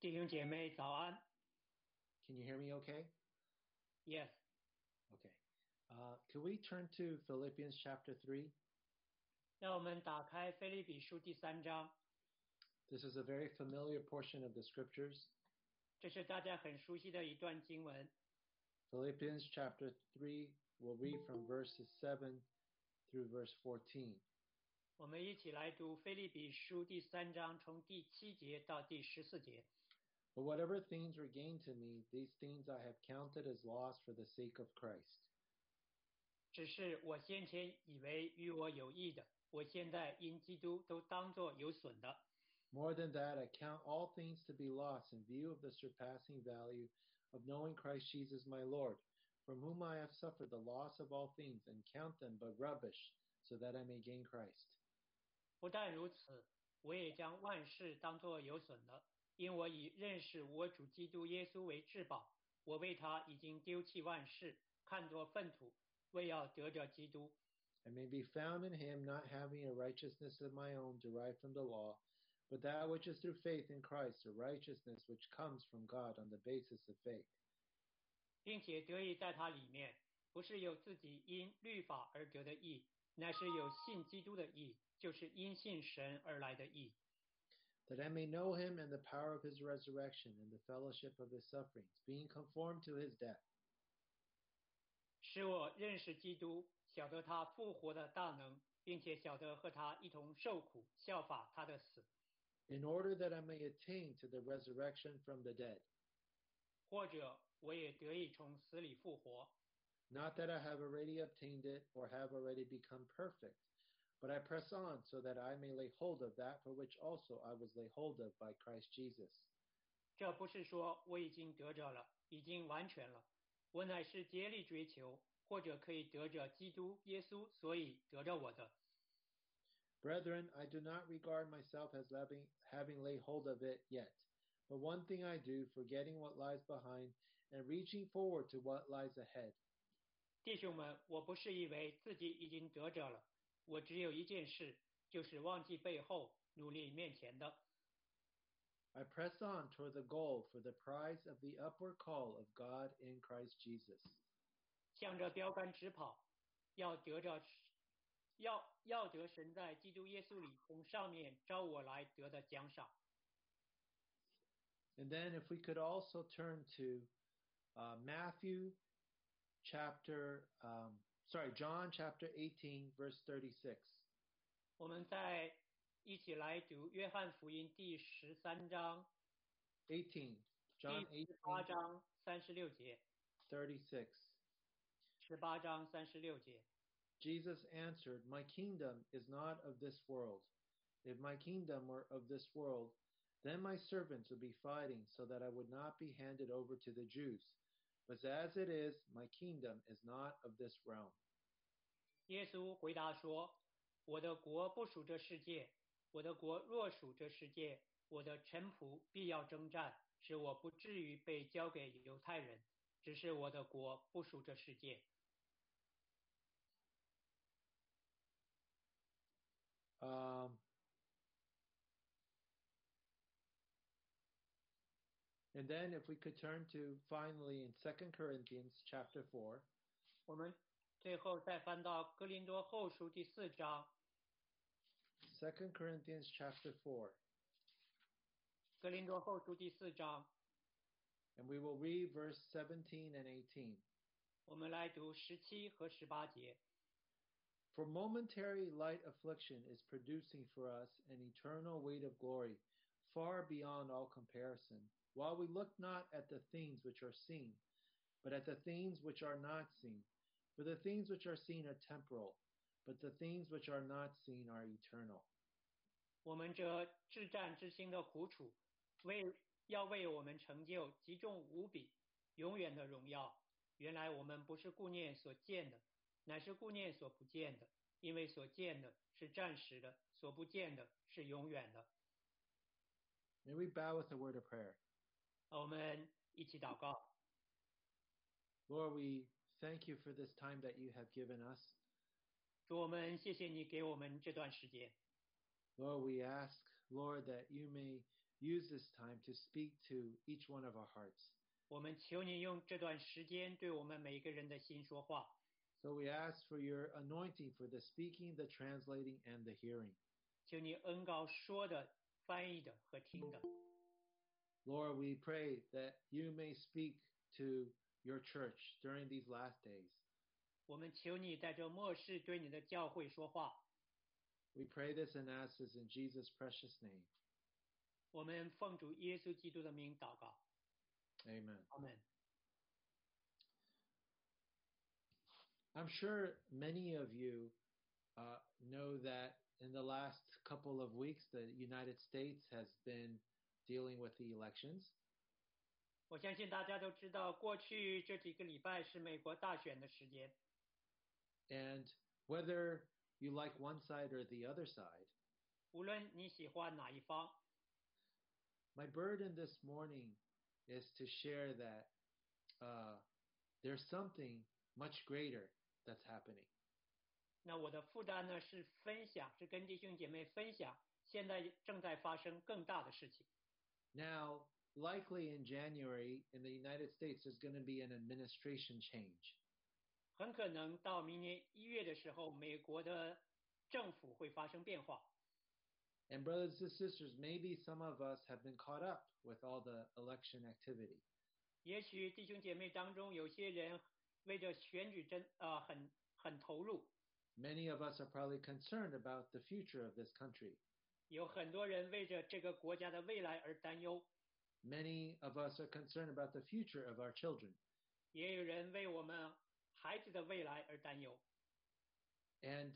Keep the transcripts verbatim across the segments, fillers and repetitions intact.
弟兄姐妹早安。 Can you hear me okay? Yes. Okay. Uh, can we turn to Philippians chapter three? 让我们打开腓立比书第三章。 This is a very familiar portion of the scriptures. 这是大家很熟悉的一段经文。 Philippians chapter three, we'll read from verses seven through verse fourteen. 我们一起来读腓立比书第三章，从第七节到第十四节。 But whatever things were gained to me, these things I have counted as loss for the sake of Christ. 只是我先前以为与我有益的，我现在因基督都当作有损的。 More than that, I count all things to be lost in view of the surpassing value of knowing Christ Jesus my Lord, from whom I have suffered the loss of all things, and count them but rubbish, so that I may gain Christ. 不但如此，我也将万事当作有损的，因我以认识我主基督耶稣为至宝。我为他已经丢弃万事，看作粪土，为要得着基督。 I may be found in him, not having a righteousness of my own derived from the law, but that which is through faith in Christ, a righteousness which comes from God on the basis of faith. 并且得以在他里面，不是有自己因律法而得的义，乃是有信基督的义，就是因信神而来的义。 That I may know him and the power of his resurrection and the fellowship of his sufferings, being conformed to his death. 使我认识基督，晓得他复活的大能，并且晓得和他一同受苦，效法他的死。 In order that I may attain to the resurrection from the dead. 或者我也得以从死里复活。 Not that I have already obtained it or have already become perfect, but I press on so that I may lay hold of that for which also I was laid hold of by Christ Jesus. 这不是说我已经得着了，已经完全了，我乃是竭力追求，或者可以得着基督耶稣，所以得着我的。 Brethren, I do not regard myself as having, having laid hold of it yet. But one thing I do, forgetting what lies behind and reaching forward to what lies ahead. 弟兄们，我不是以为自己已经得着了，我只有一件事，就是忘记背后，努力面前的。 I press on toward the goal for the prize of the upward call of God in Christ Jesus. 向着标杆直跑，要得着，要要得神在基督耶稣里从上面招我来得的奖赏。 And then if we could also turn to uh, Matthew chapter, um, sorry, John chapter eighteen, verse thirty-six. 我们再一起来读约翰福音第十三章 eighteen, 第 John 十八 eighteen, 章三十六节。 thirty-six. 十八章三十六节。 Jesus answered, My kingdom is not of this world. If my kingdom were of this world, then my servants would be fighting so that I would not be handed over to the Jews. But as it is, my kingdom is not of this realm. 耶稣回答说，我的国不属这世界，我的国若属这世界，我的臣仆必要征战，使我不至于被交给犹太人，只是我的国不属这世界。 Um, and then if we could turn to finally in Second Corinthians chapter four. 我们最后再翻到哥林多后书第四章。 Second Corinthians chapter four. 哥林多后书第四章。 And we will read verse seventeen and eighteen. 我们来读十七和十八节。 For momentary light affliction is producing for us an eternal weight of glory, far beyond all comparison, while we look not at the things which are seen, but at the things which are not seen. For the things which are seen are temporal, but the things which are not seen are eternal. 我们这至战之心的苦楚，为要为我们成就极重无比、永远的荣耀。原来我们不是顾念所见的，乃是顾念所不见的，因为所见的是暂时的，所不见的是永远的。 May we bow with a word of prayer. 我们一起祷告。 Lord, we thank you for this time that you have given us. 主，我们谢谢你给我们这段时间。 Lord, we ask, Lord, that you may use this time to speak to each one of our hearts. 我们求你用这段时间对我们每一个人的心说话。 So we ask for your anointing for the speaking, the translating, and the hearing. 求你恩膏说的、翻译的和听的。 Lord, we pray that you may speak to your church during these last days. 我们求你在这末世对你的教会说话。 We pray this and ask this in Jesus' precious name. 我们奉主耶稣基督的名祷告。 Amen. Amen. I'm sure many of you uh, know that in the last couple of weeks, the United States has been dealing with the elections. 我相信大家都知道，过去这几个礼拜是美国大选的时间。 And whether you like one side or the other side, 无论你喜欢哪一方， my burden this morning is to share that uh, there's something much greater that's happening. 那我的负担呢是分享，是跟弟兄姐妹分享，现在正在发生更大的事情。 Now, likely in January in the United States, there's going to be an administration change. 很可能到明年一月的时候，美国的政府会发生变化。 And brothers and sisters, maybe some of us have been caught up with all the election activity. 也许弟兄姐妹当中有些人为着选举真啊、呃、很很投入。 Many of us are probably concerned about the future of this country. 有很多人为着这个国家的未来而担忧。 Many of us are concerned about the future of our children. 也有人为我们孩子的未来而担忧。 And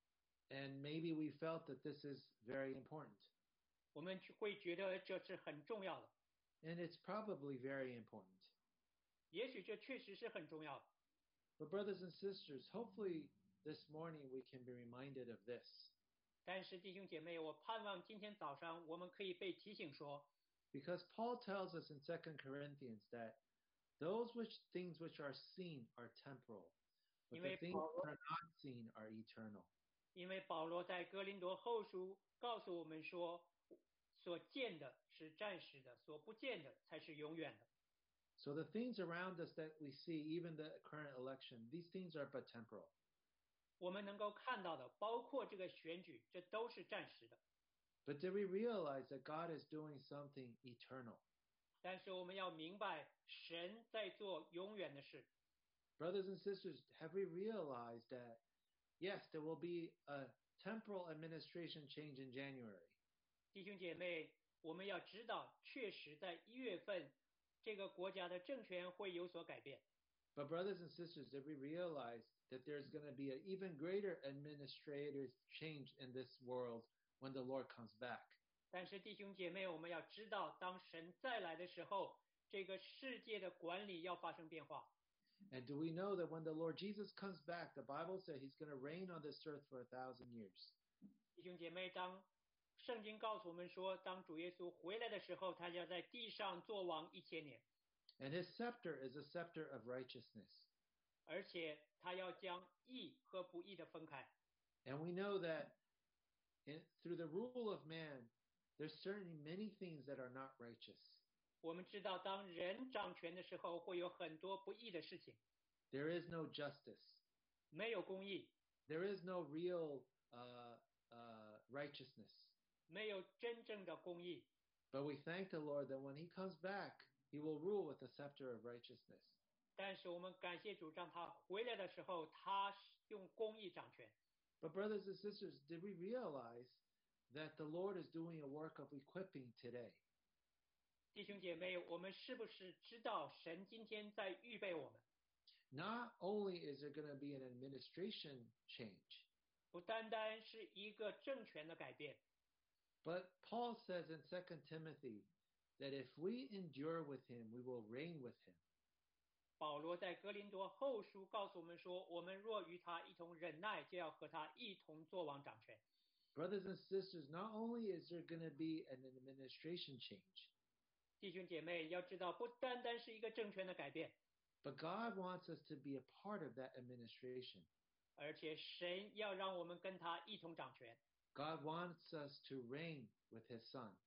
and maybe we felt that this is very important. 我们会觉得这是很重要的。 And it's probably very important. 也许这确实是很重要的。 But brothers and sisters, hopefully this morning we can be reminded of this. 但是弟兄姐妹，我盼望今天早上我们可以被提醒说， Because Paul tells us in Second Corinthians that those which things which are seen are temporal, but 因 the 为 things 保罗 that are not seen are eternal. 因为保罗在哥林多后书告诉我们说，所见的是暂时的，所不见的才是永远的。 So the things around us that we see, even the current election, these things are but temporal. 我们能够看到的，包括这个选举，这都是暂时的。 But did we realize that God is doing something eternal? 但是我们要明白，神在做永远的事。 Brothers and sisters, have we realized that, yes, there will be a temporal administration change in January? 弟兄姐妹，我们要知道，确实在一月份，这个国家的政权会有所改变。 But brothers and sisters, did we realize that there's going to be an even greater administrative change in this world when the Lord comes back? 但是弟兄姐妹，我们要知道，当神再来的时候，这个世界的管理要发生变化。 And do we know that when the Lord Jesus comes back, the Bible said he's going to reign on this earth for a thousand years? 弟兄姐妹，当圣经告诉我们说，当主耶稣回来的时候，他要在地上作王一千年， And his scepter is a scepter of righteousness. 而且他要将义和不义的分开。 And we know that in, through the rule of man, there's certainly many things that are not righteous. 我们知道，当人掌权的时候，会有很多不义的事情， There is no justice. 没有公义， There is no real uh, uh, righteousness. 没有真正的公义。 But we thank the Lord that when he comes back, he will rule with the scepter of righteousness. 但是我们感谢主，让他回来的时候，他用公义掌权。 But brothers and sisters, did we realize that the Lord is doing a work of equipping today? 弟兄姐妹，我们是不是知道神今天在预备我们？ Not only is there going to be an administration change, 不单单是一个政权的改变， but Paul says in Second Timothy that if we endure with him, we will reign with him. 保罗在哥林多后书告诉我们说，我们若与他一同忍耐，就要和他一同作王掌权。 Brothers and sisters, not only is there going to be an administration change, 弟兄姐妹要知道，不单单是一个政权的改变， but God wants us to be a part of that administration. 而且神要让我们跟他一同掌权。 God wants us to reign with his son.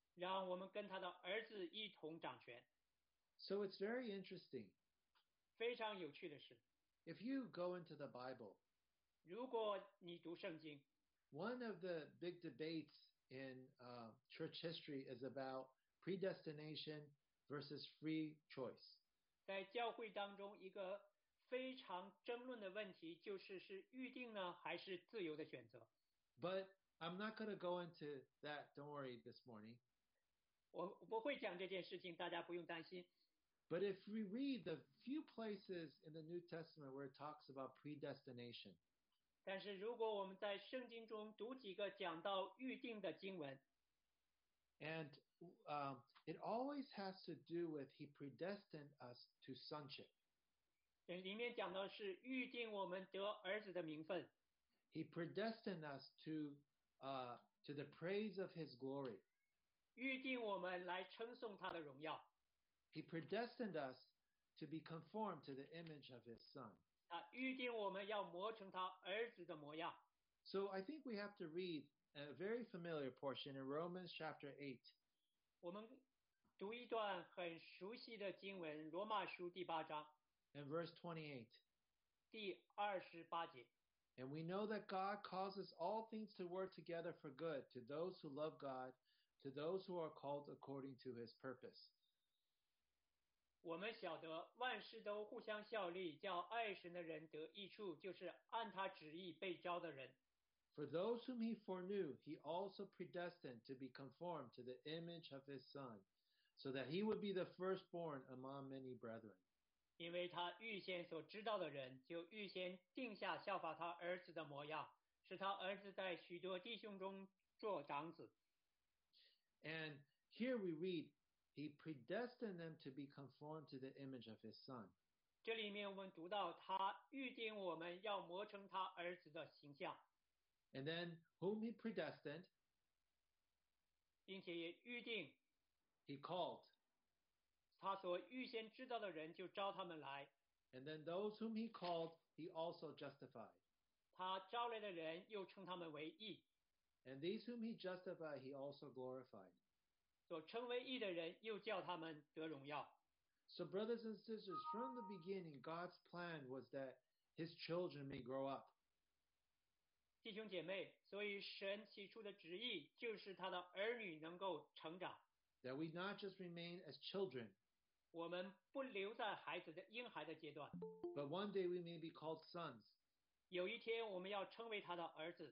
让我们跟他的儿子一同掌权。 So it's very interesting. 非常有趣的是， If you go into the Bible, 如果你读圣经， one of the big debates in uh, church history is about predestination versus free choice. 在教会当中一个非常争论的问题就是是预定呢还是自由的选择。 But I'm not going to go into that, don't worry, this morning. 我不会讲这件事情，大家不用担心。 But if we read the few places in the New Testament where it talks about predestination, 但是如果我们在圣经中读几个讲到预定的经文， and um, it always has to do with He predestined us to sonship. 里面讲到是预定我们得儿子的名分， He predestined us to uh, to the praise of His glory. 预定我们来称颂他的荣耀， He predestined us to be conformed to the image of His Son. 他预定我们要磨成他儿子的模样。 So I think we have to read a very familiar portion in Romans chapter eight. 我们读一段很熟悉的经文，罗马书第八章 And verse twenty-eight. 第二十八节。 And we know that God causes all things to work together for good to those who love God, to those who are called according to His purpose. 我们晓得万事都互相效力，叫爱神的人得益处，就是按他旨意被招的人。 For those whom He foreknew, He also predestined to be conformed to the image of His Son, so that He would be the firstborn among many brethren. 因为他预先所知道的人，就预先定下效法他儿子的模样，使他儿子在许多弟兄中做长子。 And here we read, He predestined them to be conformed to the image of His Son. 这里面我们读到他预定我们要磨成他儿子的形象， And then whom He predestined, 并且也预定 He called. 他所预先知道的人就招他们来， And then those whom He called, He also justified. 他招来的人又称他们为义， And these whom He justified, He also glorified. 所称为义的人又叫他们得荣耀。 So brothers and sisters, from the beginning, God's plan was that His children may grow up. 弟兄姐妹，所以神起初的旨意就是他的儿女能够成长， That we not just remain as children, 我们不留在孩子的婴孩的阶段， but one day we may be called sons. 有一天我们要成为他的儿子，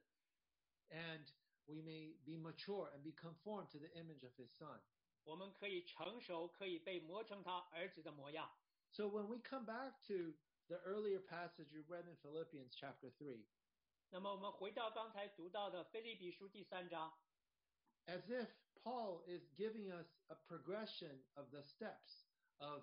And we may be mature and be conformed to the image of His Son. 我们可以成熟，可以被磨成他儿子的模样。 So when we come back to the earlier passage we read in Philippians chapter three, 那么我们回到刚才读到的腓立比书第三章， as if Paul is giving us a progression of the steps of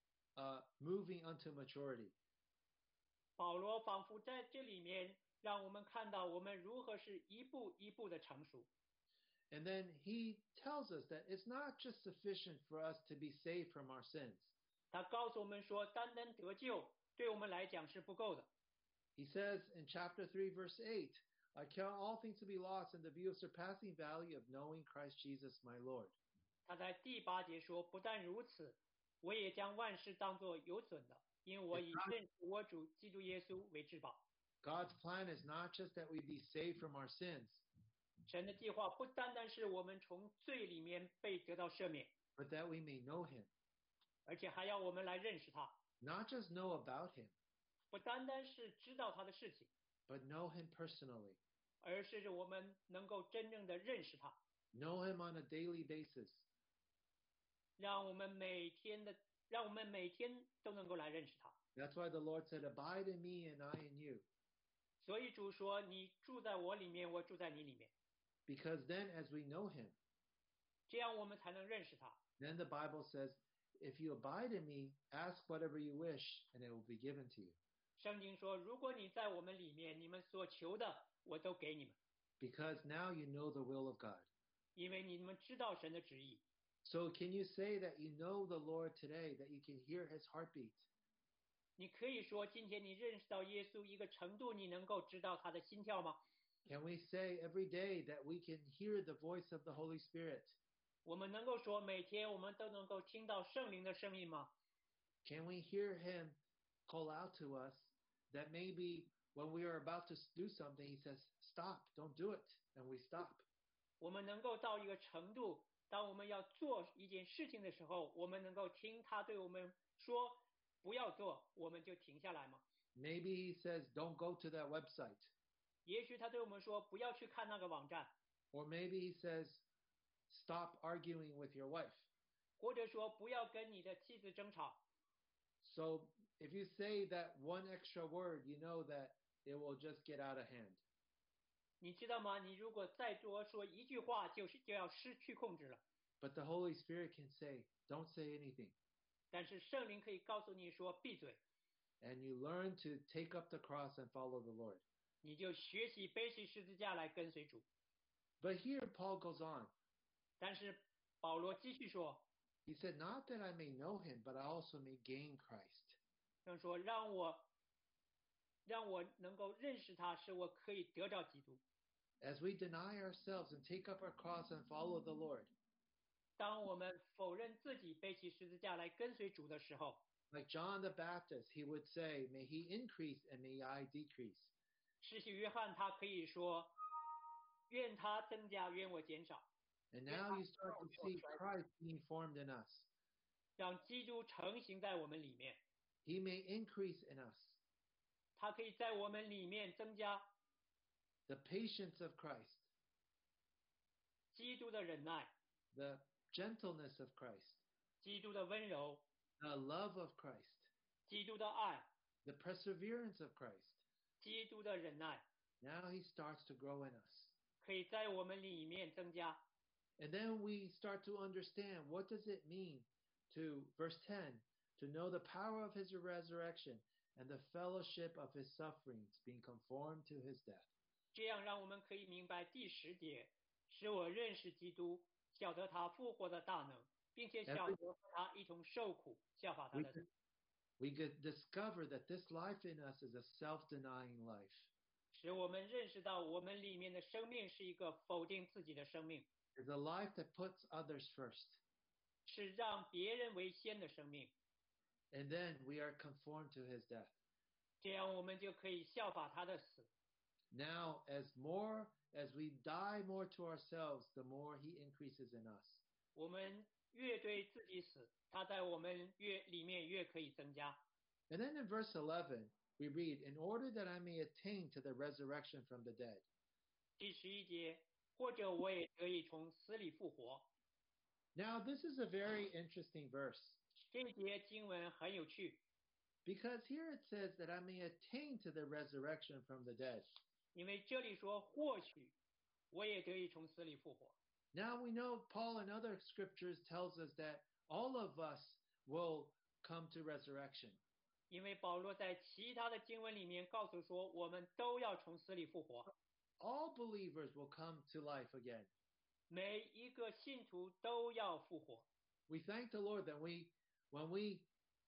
uh, moving unto maturity. 保罗仿佛在这里面让我们看到我们如何是一步一步的成熟。 And then he tells us that it's not just sufficient for us to be saved from our sins. 他告诉我们说，单单得救对我们来讲是不够的。 He says in chapter three, verse eight, I count all things to be lost in the view of surpassing value of knowing Christ Jesus my Lord. 他在第八节说，不但如此，我也将万事当作有损的，因为我以认识我主基督耶稣为至宝。 God's plan is not just that we be saved from our sins, 神的计划不单单是我们从罪里面被得到赦免， but that we may know him. 而且还要我们来认识他， Not just know about him, 不单单是知道他的事情， but know him personally. 而是我们能够真正的认识他， Know him on a daily basis. 让我们每天的，让我们每天都能够来认识他。 That's why the Lord said, abide in me and I in you. 所以主说，你住在我里面，我住在你里面， Because then as we know him, 这样我们才能认识他。 then the Bible says, if you abide in me, ask whatever you wish and it will be given to you. 圣经说，如果你在我们里面，你们所求的我都给你们， Because now you know the will of God. 因为你们知道神的旨意。 So can you say that you know the Lord today, that you can hear his heartbeat? 你可以说，今天你认识到耶稣一个程度，你能够知道他的心跳吗？ Can we say every day that we can hear the voice of the Holy Spirit? 我们能够说每天我们都能够听到圣灵的声音吗？ Can we hear him call out to us that maybe when we are about to do something, he says, stop, don't do it, and we stop. 我们能够到一个程度，当我们要做一件事情的时候，我们能够听他对我们说不要做，我们就停下来吗？ Maybe he says, don't go to that website. 也许他对我们说不要去看那个网站， Or maybe he says, stop arguing with your wife. 或者说不要跟你的妻子争吵。 So if you say that one extra word, you know that it will just get out of hand. 你知道吗？你如果再多说一句话，就是就要失去控制了。 But the Holy Spirit can say, don't say anything. 但是圣灵可以告诉你说闭嘴， And you learn to take up the cross and follow the Lord. 你就学习背起十字架来跟随主。 But here Paul goes on. 但是保罗继续说， He said, not that I may know him, but I also may gain Christ. 让说让我让我能够认识他，使我可以得着基督。 As we deny ourselves and take up our cross and follow the Lord, 当我们否认自己背起十字架来跟随主的时候， like John the Baptist, he would say, may he increase and may I decrease. 施洗约翰他可以说，愿他增加，愿我减少， And now you start to see Christ being formed in us. 让基督成型在我们里面。 He may increase in us. 他可以在我们里面增加 The patience of Christ, 基督的忍耐、 the gentleness of Christ, 基督的温柔、 the love of Christ, 基督的爱、 the perseverance of Christ. 基督的忍耐， Now he starts to grow in us. 可以在我们里面增加。 And then we start to understand what does it mean to, verse ten, to know the power of his resurrection and the fellowship of his sufferings, being conformed to his death. 这样让我们可以明白第十节，使我认识基督，晓得他复活的大能，并且晓得和他一同受苦，效法他 We 的。 could, we could discover that this life in us is a self-denying life. 使我们认识到我们里面的生命是一个否定自己的生命， It's a life that puts others first. 是让别人为先的生命。 And then we are conformed to his death. 这样我们就可以效法他的死。 Now, as more, as we die more to ourselves, the more he increases in us. 我们越对自己死，他在我们越里面越可以增加。 And then in verse eleven, we read, in order that I may attain to the resurrection from the dead. 第十一节，或者我也得以从死里复活。 Now, this is a very interesting verse 这一节经文很有趣， because here it says that I may attain to the resurrection from the dead. 因为这里说或许我也得以从死里复活。 Now we know Paul in other scriptures tells us that all of us will come to resurrection. 因为保罗在其他的经文里面告诉说，我们都要从死里复活， All believers will come to life again. 每一个信徒都要复活。 We thank the Lord that we, when we,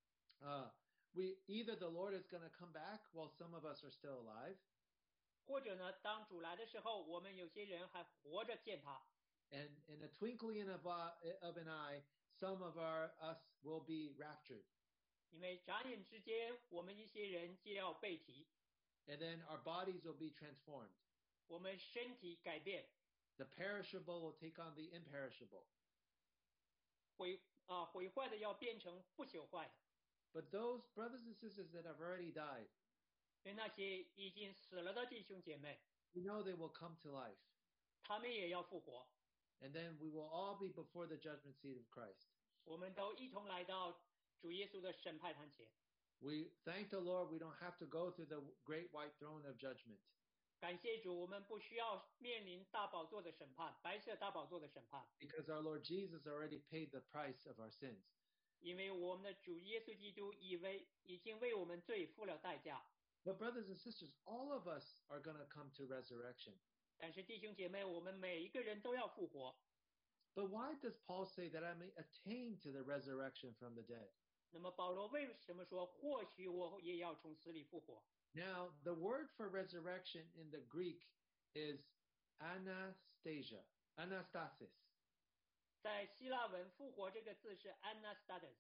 uh, we either the Lord is going to come back while some of us are still alive, 或者呢，当主来的时候，我们有些人还活着见他， and in a twinkling of, a, of an eye, some of our us will be raptured, 因为眨眼之间，我们一些人就要被提， and then our bodies will be transformed. 我们身体改变， The perishable will take on the imperishable. 毁啊毁坏的要变成不朽坏的。 But those brothers and sisters that have already died, 对那些已经死了的弟兄姐妹， we know they will come to life. 他们也要复活。 And then we will all be before the judgment seat of Christ. 我们都一同来到主耶稣的审判台前。 We thank the Lord we don't have to go through the great white throne of judgment. 感谢主，我们不需要面临大宝座的审判，白色大宝座的审判， Because our Lord Jesus already paid the price of our sins. 因为我们的主耶稣基督已为已经为我们罪付了代价。 But brothers and sisters, all of us are going to come to resurrection. 但是弟兄姐妹，我们每一个人都要复活。 But why does Paul say that I may attain to the resurrection from the dead? 那么保罗为什么说或许我也要从死里复活？ Now, the word for resurrection in the Greek is anastasia, anastasis. 在希腊文复活这个字是 anastasis，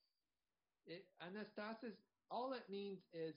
It, anastasis, all it means is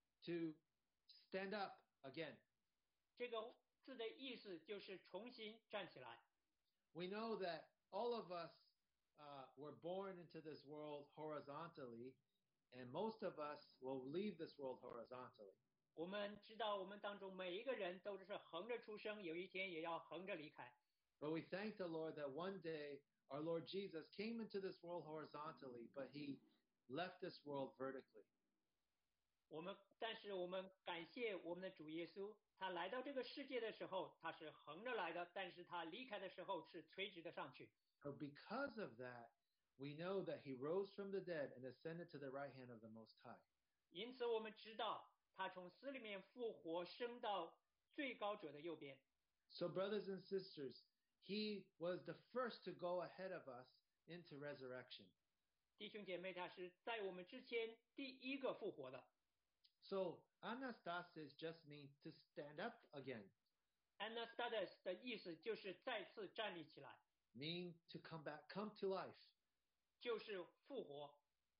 to stand up again. 这个字的意思就是重新站起来。 We know that all of us uh, were born into this world horizontally, and most of us will leave this world horizontally. 我们知道我们当中每一个人都是横着出生，有一天也要横着离开。 But we thank the Lord that one day our Lord Jesus came into this world horizontally, but he left this world vertically. 我们但是我们感谢我们的主耶稣，他来到这个世界的时候他是横着来的，但是他离开的时候是垂直的上去。 So because of that, we know that he rose from the dead and ascended to the right hand of the Most High. 因此我们知道他从死里面复活，升到最高者的右边。 So brothers and sisters, he was the first to go ahead of us into resurrection. 弟兄姐妹，他是在我们之前第一个复活的。 So anastasis just means to stand up again, anastasis 的意思就是再次站立起来， mean to come back, come to life. 就是复活。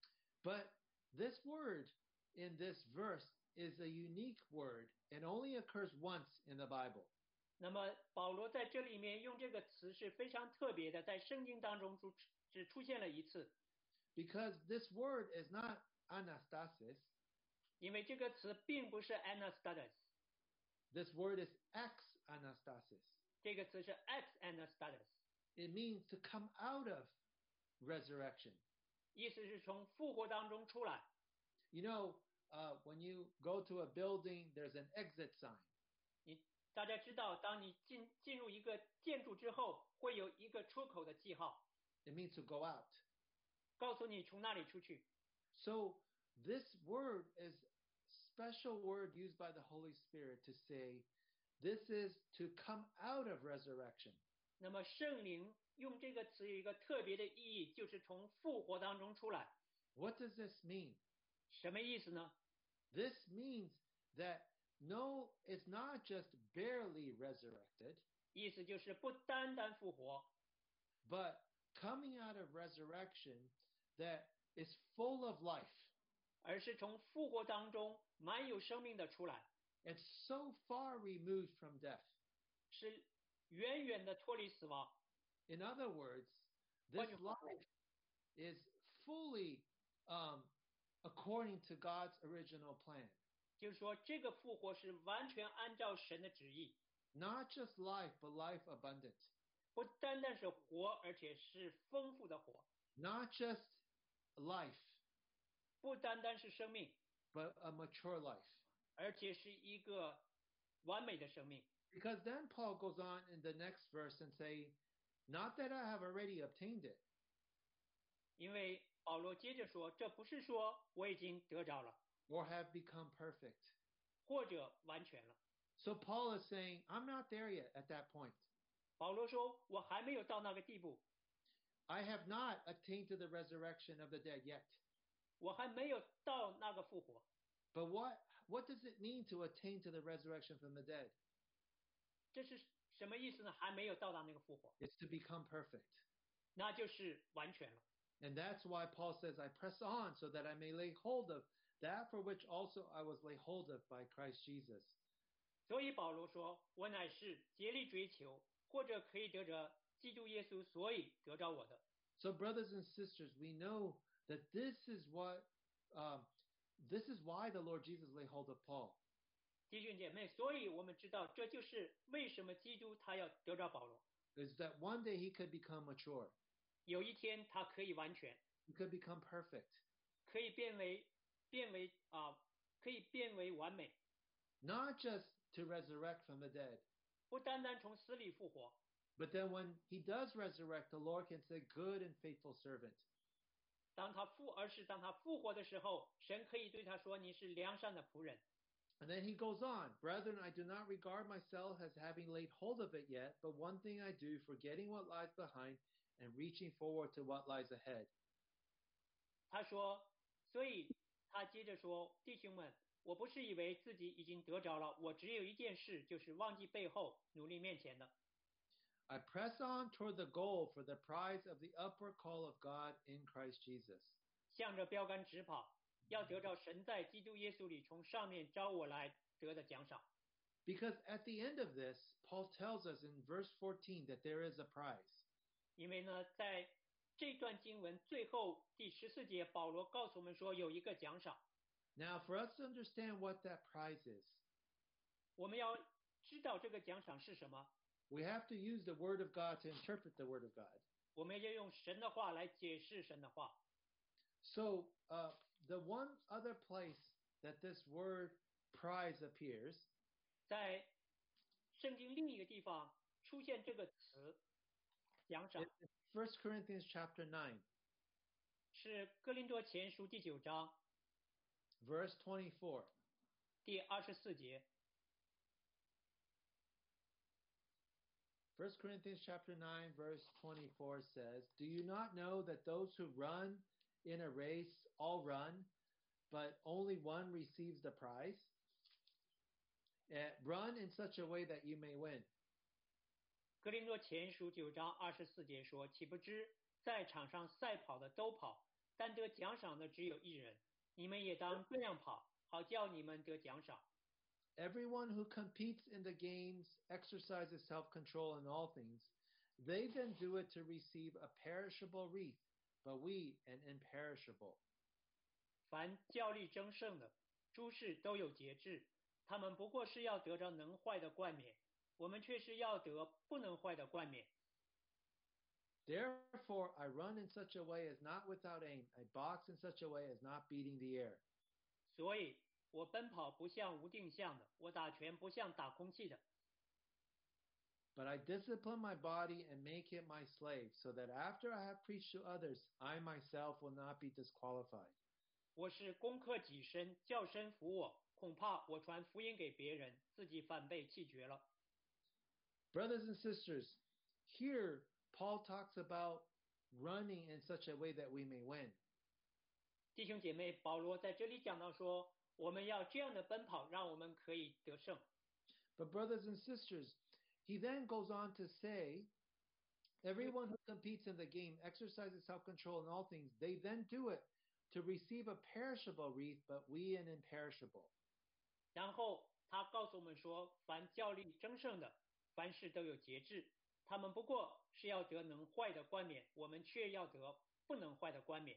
But this word in this verse is a unique word and only occurs once in the Bible. 那么保罗在这里面用这个词是非常特别的，在圣经当中出只出现了一次。 Because this word is not anastasis. 因为这个词并不是 anastasis， This word is ex anastasis. 这个词是 ex anastasis， It means to come out of resurrection. 意思是从复活当中出来。 You know, uh, when you go to a building, there's an exit sign. 你大家知道，当你进进入一个建筑之后，会有一个出口的记号， It means to go out. 告诉你从那里出去。 So this word is a special word used by the Holy Spirit to say, this is to come out of resurrection. 那么圣灵用这个词有一个特别的意义，就是从复活当中出来。 What does this mean? 什么意思呢？ This means that no, it's not just barely resurrected, 意思就是不单单复活， but coming out of resurrection that is full of life. 而是从复活当中满有生命的出来， It's so far removed from death. 是远远的脱离死亡。 In other words, this life is fully um, according to God's original plan. 就是说，这个复活是完全按照神的旨意， Not just life, but life abundant. 不单单是活，而且是丰富的活， Not just life, 不单单是生命， but a mature life. 而且是一个完美的生命。 Because then Paul goes on in the next verse and say, not that I have already obtained it. 因为保罗接着说，这不是说我已经得着了， or have become perfect. 或者完全了。 So Paul is saying, I'm not there yet at that point. 保罗说，我还没有到那个地步， I have not attained to the resurrection of the dead yet. 我还没有到那个复活。 But what, what does it mean to attain to the resurrection from the dead? 这是什么意思呢？还没有到达那个复活， It's to become perfect. 那就是完全了。 And that's why Paul says, I press on so that I may lay hold of that for which also I was laid hold of by Christ Jesus. 所以保罗说，我乃是竭力追求，或者可以得着基督耶稣，所以得着我的。 So brothers and sisters, we know that this is what, um, this is why the Lord Jesus laid hold of Paul. 弟兄姐妹，所以我们知道，这就是为什么基督他要得着保罗。 Is that one day he could become mature. 有一天他可以完全， He could become perfect. 可以变为变为啊、可以变为完美， Not just to resurrect from the dead, 不单单从死里复活。 but then when he does resurrect, the Lord can say, good and faithful servant. 当他复，而是当他复活的时候，神可以对他说：“你是良善的仆人。” And then he goes on, brethren, I do not regard myself as having laid hold of it yet, but one thing I do, forgetting what lies behind and reaching forward to what lies ahead. 他说，所以他接着说：“弟兄们，我不是以为自己已经得着了，我只有一件事，就是忘记背后，努力面前的。” I press on toward the goal for the prize of the upward call of God in Christ Jesus. 向着标杆直跑，要得到神在基督耶稣里从上面招我来得的奖赏。 Because at the end of this, Paul tells us in verse fourteen that there is a prize. 因为呢，在这段经文最后第十四节，保罗告诉我们说有一个奖赏。 Now, for us to understand what that prize is, 我们要知道这个奖赏是什么。 we have to use the Word of God to interpret the Word of God. 我们要用神的话来解释神的话。 So, uh, the one other place that this word prize appears 在圣经另一个地方出现这个词奖赏 is in First Corinthians chapter nine, 是哥林多前书第九章 verse twenty-four. 第二十四节。 First Corinthians chapter nine, verse twenty-four says, Do you not know that those who run in a race all run, but only one receives the prize? Uh, run in such a way that you may win. 哥林多前书九章二十四节说：“岂不知在场上赛跑的都跑，但得奖赏的只有一人。你们也当这样跑，好叫你们得奖赏。” Everyone who competes in the games exercises self-control in all things. They then do it to receive a perishable wreath, but we an imperishable. 凡较力争胜的，诸事都有节制，他们不过是要得着能坏的冠冕，我们却是要得不能坏的冠冕。 Therefore, I run in such a way as not without aim. I box in such a way as not beating the air. 所以我奔跑不像无定向的，我打拳不像打空气的。 But I discipline my body and make it my slave, so that after I have preached to others, I myself will not be disqualified. 我是攻克己身，叫身服我，恐怕我传福音给别人，自己反被弃绝了。 Brothers and sisters, here Paul talks about running in such a way that we may win. 弟兄姐妹，保罗在这里讲到说，我们要这样的奔跑，让我们可以得胜。 But brothers and sisters, he then goes on to say, everyone who competes in the game exercises self-control in all things. They then do it to receive a perishable wreath, but we an imperishable. 然后他告诉我们说，凡较力争胜的，凡事都有节制，他们不过是要得能坏的冠冕，我们却要得不能坏的冠冕。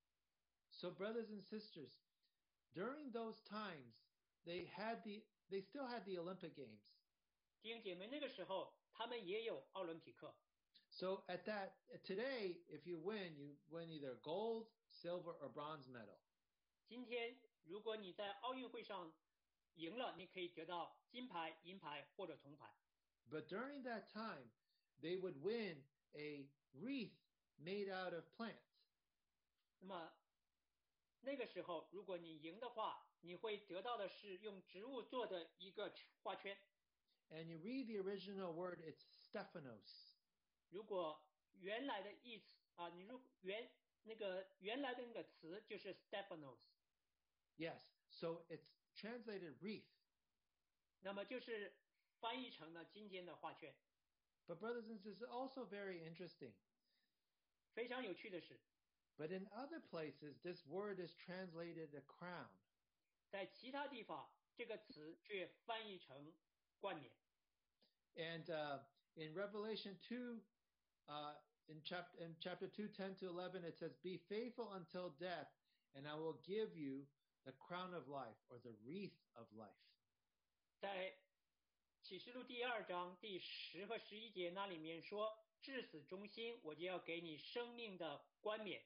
So brothers and sisters, during those times, they had the they still had the Olympic Games. 弟兄姐妹，那个时候他们也有奥林匹克。 So at that today, if you win, you win either gold, silver, or bronze medal. 今天如果你在奥运会上赢了，你可以得到金牌、银牌或者铜牌。 But during that time, they would win a wreath made out of plants. 那么那个时候，如果你赢的话，你会得到的是用植物做的一个花圈。 And you read the original word, it's Stephanos. 如果原来的意思啊，你如原那个原来的那个词就是 Stephanos。 Yes, so it's translated wreath. 那么就是翻译成了今天的画圈。 But brothers and sisters, also very interesting. 非常有趣的是， But in other places, this word is translated a crown. 在其他地方这个词却翻译成冠冕。 And uh, in Revelation two, uh, in, chapter, in chapter two, ten to eleven, it says, Be faithful until death, and I will give you the crown of life, or the wreath of life. 在启示录第二章第十和十一节那里面说，至死忠心，我就要给你生命的冠冕。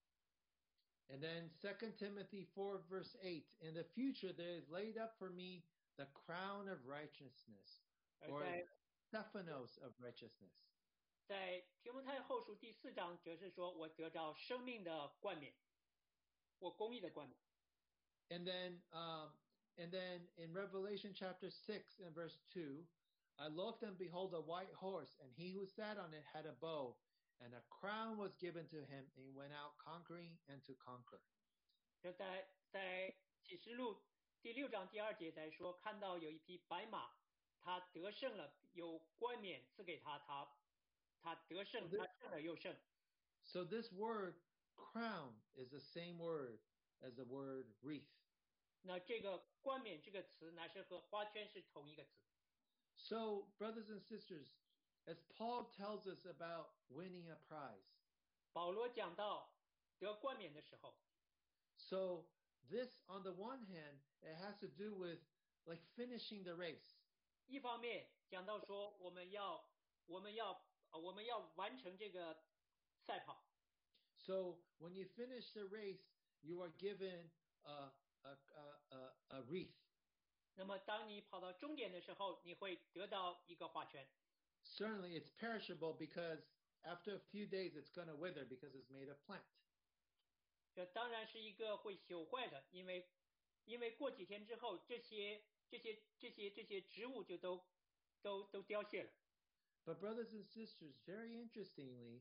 And then Second Timothy four, verse eight, In the future there is laid up for me the crown of righteousness, or the Stephanos of righteousness. 在提摩太后书第四章则是说，我得到生命的冠冕，我公义的冠冕。 And then, um, and then in Revelation chapter six and verse two, I looked and behold a white horse, and he who sat on it had a bow, and a crown was given to him, and he went out conquering and to conquer. 这在在启示录第六章第二节在说，看到有一匹白马，他得胜了，有冠冕赐给他，他他得胜，他胜了又胜。 So this word crown is the same word as the word wreath. 那这个冠冕这个词乃是和花圈是同一个词。 So, brothers and sisters, as Paul tells us about winning a prize, 保罗讲到得冠冕的时候， so this, on the one hand, it has to do with like finishing the race. 一方面讲到说我们要我们要呃我们要完成这个赛跑。 So when you finish the race, you are given a a a a, a wreath. 那么当你跑到终点的时候，你会得到一个花圈。 Certainly, it's perishable because after a few days, it's going to wither because it's made of plant. 这当然是一个会朽坏的，因为因为过几天之后，这些这些这些这些植物就都都都凋谢了。 But brothers and sisters, very interestingly,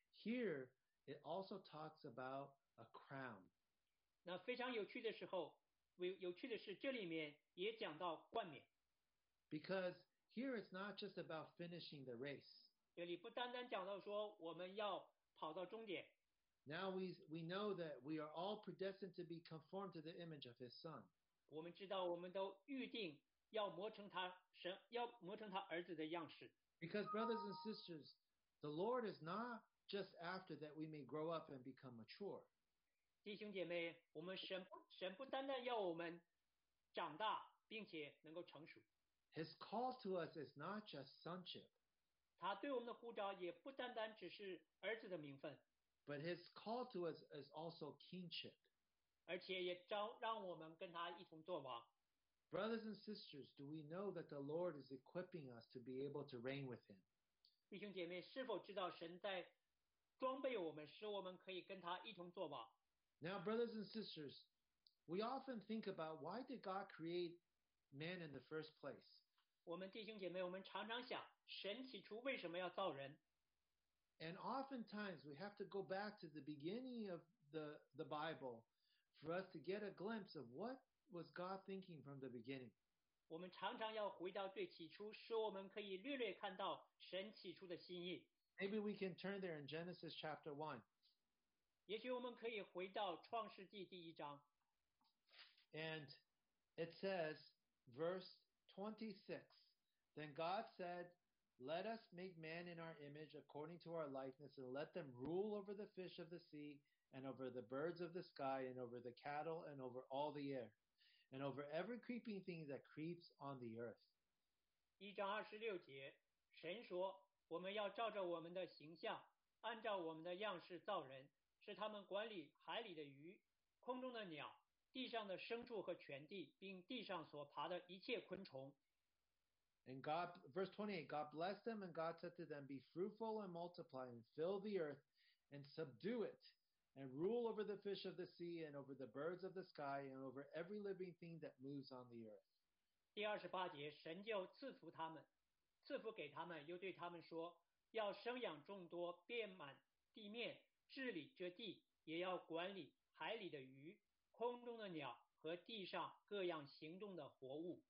here it also talks about a crown. 那非常有趣的时候，有有趣的是，这里面也讲到冠冕。 Because here it's not just about finishing the race. 这里不单单讲到说我们要跑到终点。 Now we we know that we are all predestined to be conformed to the image of His Son. 我们知道，我们都预定要磨成他神，要磨成他儿子的样式。 Because brothers and sisters, the Lord is not just after that we may grow up and become mature. 弟兄姐妹，我们神神不单单要我们长大，并且能够成熟。 His call to us is not just sonship. 他对我们的呼召也不单单只是儿子的名分， But His call to us is also kingship. 而且也招让我们跟他一同作王。 Brothers and sisters, do we know that the Lord is equipping us to be able to reign with Him? 弟兄姐妹，是否知道神在装备我们，使我们可以跟他一同作王？ Now, brothers and sisters, we often think about why did God create man in the first place? 我们弟兄姐妹，我们常常想，神起初为什么要造人？ And oftentimes we have to go back to the beginning of the, the Bible for us to get a glimpse of what was God thinking from the beginning. 我们常常要回到最起初，使我们可以略略看到神起初的心意。 Maybe we can turn there in Genesis chapter one. 也许我们可以回到创世纪第一章， And it says, verse twenty-six, Then God said, Let us make man in our image according to our likeness, and let them rule over the fish of the sea, and over the birds of the sky, and over the cattle, and over all the air, and over every creeping thing that creeps on the earth. 一章二十六节，神说：“我们要照着我们的形象，按照我们的样式造人，使他们管理海里的鱼、空中的鸟、地上的牲畜和全地，并地上所爬的一切昆虫。” And God, verse twenty-eight, God blessed them, and God said to them, Be fruitful and multiply, and fill the earth, and subdue it, and rule over the fish of the sea, and over the birds of the sky, and over every living thing that moves on the earth. 第二十八节，神就赐福他们，赐福给他们，又对他们说：“要生养众多，遍满地面，治理这地，也要管理海里的鱼、空中的鸟和地上各样行动的活物。”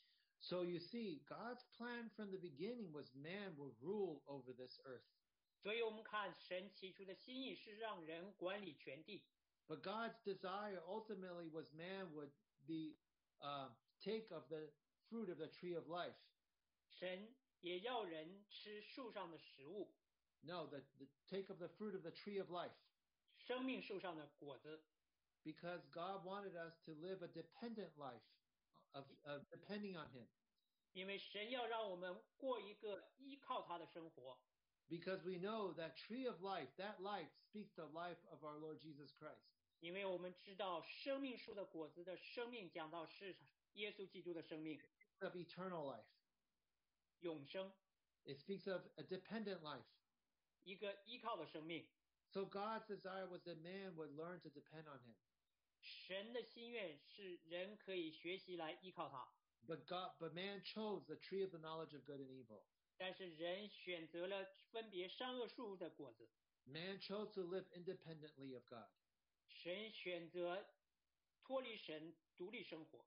So you see, God's plan from the beginning was man would rule over this earth. 所以我们看神起初的心意是让人管理全地， But God's desire ultimately was man would be uh, take of the fruit of the tree of life. 神也要人吃树上的食物， No, the, the take of the fruit of the tree of life. 生命树上的果子， Because God wanted us to live a dependent life of, of depending on Him. 因为神要让我们过一个依靠他的生活。 Because we know that tree of life, that life speaks the life of our Lord Jesus Christ. 因为我们知道生命树的果子的生命讲到是耶稣基督的生命， Of eternal life. 永生， It speaks of a dependent life. 一个依靠的生命。 So God's desire was that man would learn to depend on Him. 神的心愿是人可以学习来依靠他， But God, but man chose the tree of the knowledge of good and evil. 但是人选择了分别善恶树的果子， Man chose to live independently of God. 神选择脱离神独立生活。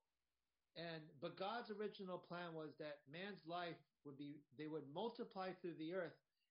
And but God's original plan was that man's life would be they would multiply through the earth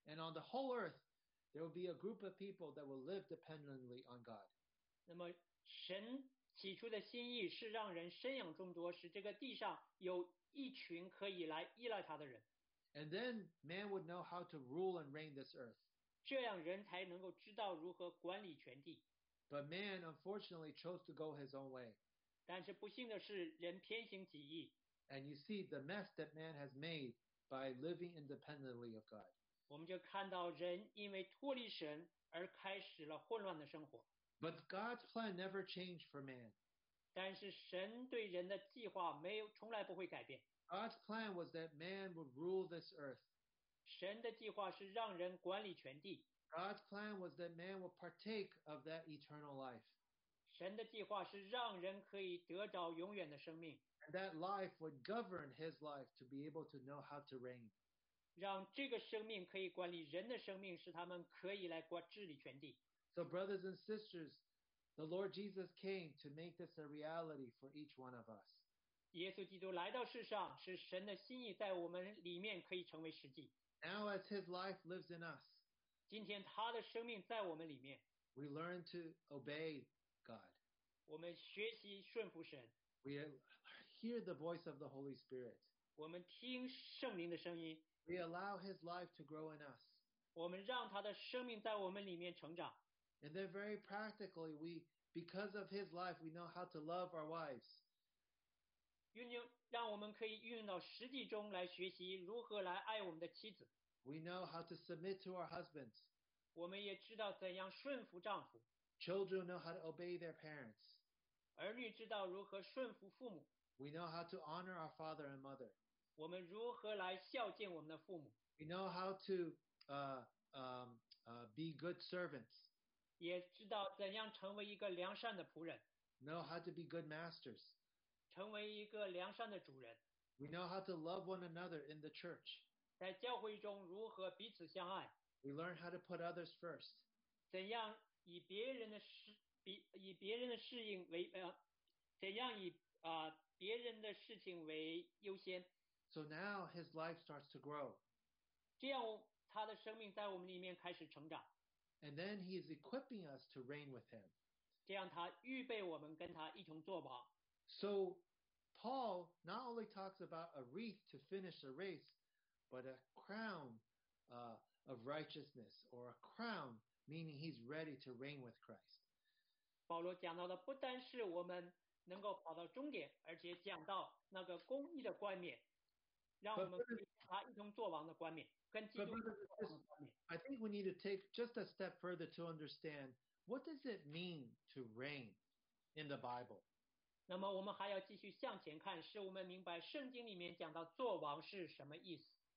And on the whole earth, there will be a group of people that will live dependently on God. 那么神起初的心意是让人生养众多，使这个地上有一群可以来依赖他的人。 And then man would know how to rule and reign this earth. 这样人才能够知道如何管理全地。 But man, unfortunately, chose to go his own way. 但是不幸的是，人偏行己意。 And you see the mess that man has made by living independently of God. 我们就看到人因为脱离神而开始了混乱的生活。 But God's plan never changed for man. 但是神对人的计划没有，从来不会改变。 God's plan was that man would rule this earth. 神的计划是让人管理全地。 God's plan was that man would partake of that eternal life. 神的计划是让人可以得着永远的生命。 And that life would govern his life to be able to know how to reign. 让这个生命可以管理人的生命，使他们可以来管治理全地。 So brothers and sisters, the Lord Jesus came to make this a reality for each one of us. 耶稣基督来到世上，使神的心意在我们里面可以成为实际。 Now as his life lives in us, 今天他的生命在我们里面， we learn to obey God. 我们学习顺服神， We hear the voice of the Holy Spirit. 我们听圣灵的声音， We allow his life to grow in us. 我们让他的生命在我们里面成长。 And then very practically, we, because of his life, we know how to love our wives. 运用让我们可以运用到实际中来学习如何来爱我们的妻子。 We know how to submit to our husbands. 我们也知道怎样顺服丈夫， Children know how to obey their parents. 儿女知道如何顺服父母， We know how to honor our father and mother. 我们如何来孝敬我们的父母， We know how to uh, um, uh, be good servants. 也知道怎样成为一个良善的仆人， Know how to be good masters. 成为一个良善的主人。 We know how to love one another in the church. 在教会中如何彼此相爱， We learn how to put others first. 怎样以别人的事比以别人的适应为呃，怎样以啊、呃、别人的事情为优先， So now his life starts to grow. 这样他的生命在我们里面开始成长， And then he is equipping us to reign with him. 这样他预备我们跟他一同作王。 So Paul not only talks about a wreath to finish the race, but a crown uh, of righteousness, or a crown, meaning he's ready to reign with Christ. 保罗讲到的不单是我们能够跑到终点，而且讲到那个公义的冠冕，让我们可以跟他一同作王的冠冕，跟基督 But 一同 brothers 作 and 王的冠冕。 I think we need to take just a step further to understand what does it mean to reign in the Bible. 那么我们还要继续向前看，使我们明白圣经里面讲到作王是什么意思。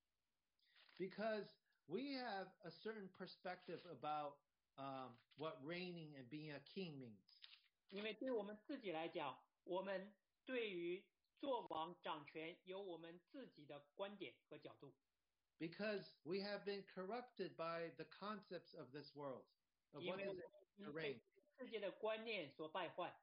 Because we have a certain perspective about um, what reigning and being a king means. 因为对我们自己来讲，我们对于作王掌权有我们自己的观点和角度。 Because we have been corrupted by the concepts of this world. Of 因 what 为 is 我们 it 已 to 经被 reign? 世界的观念所败坏。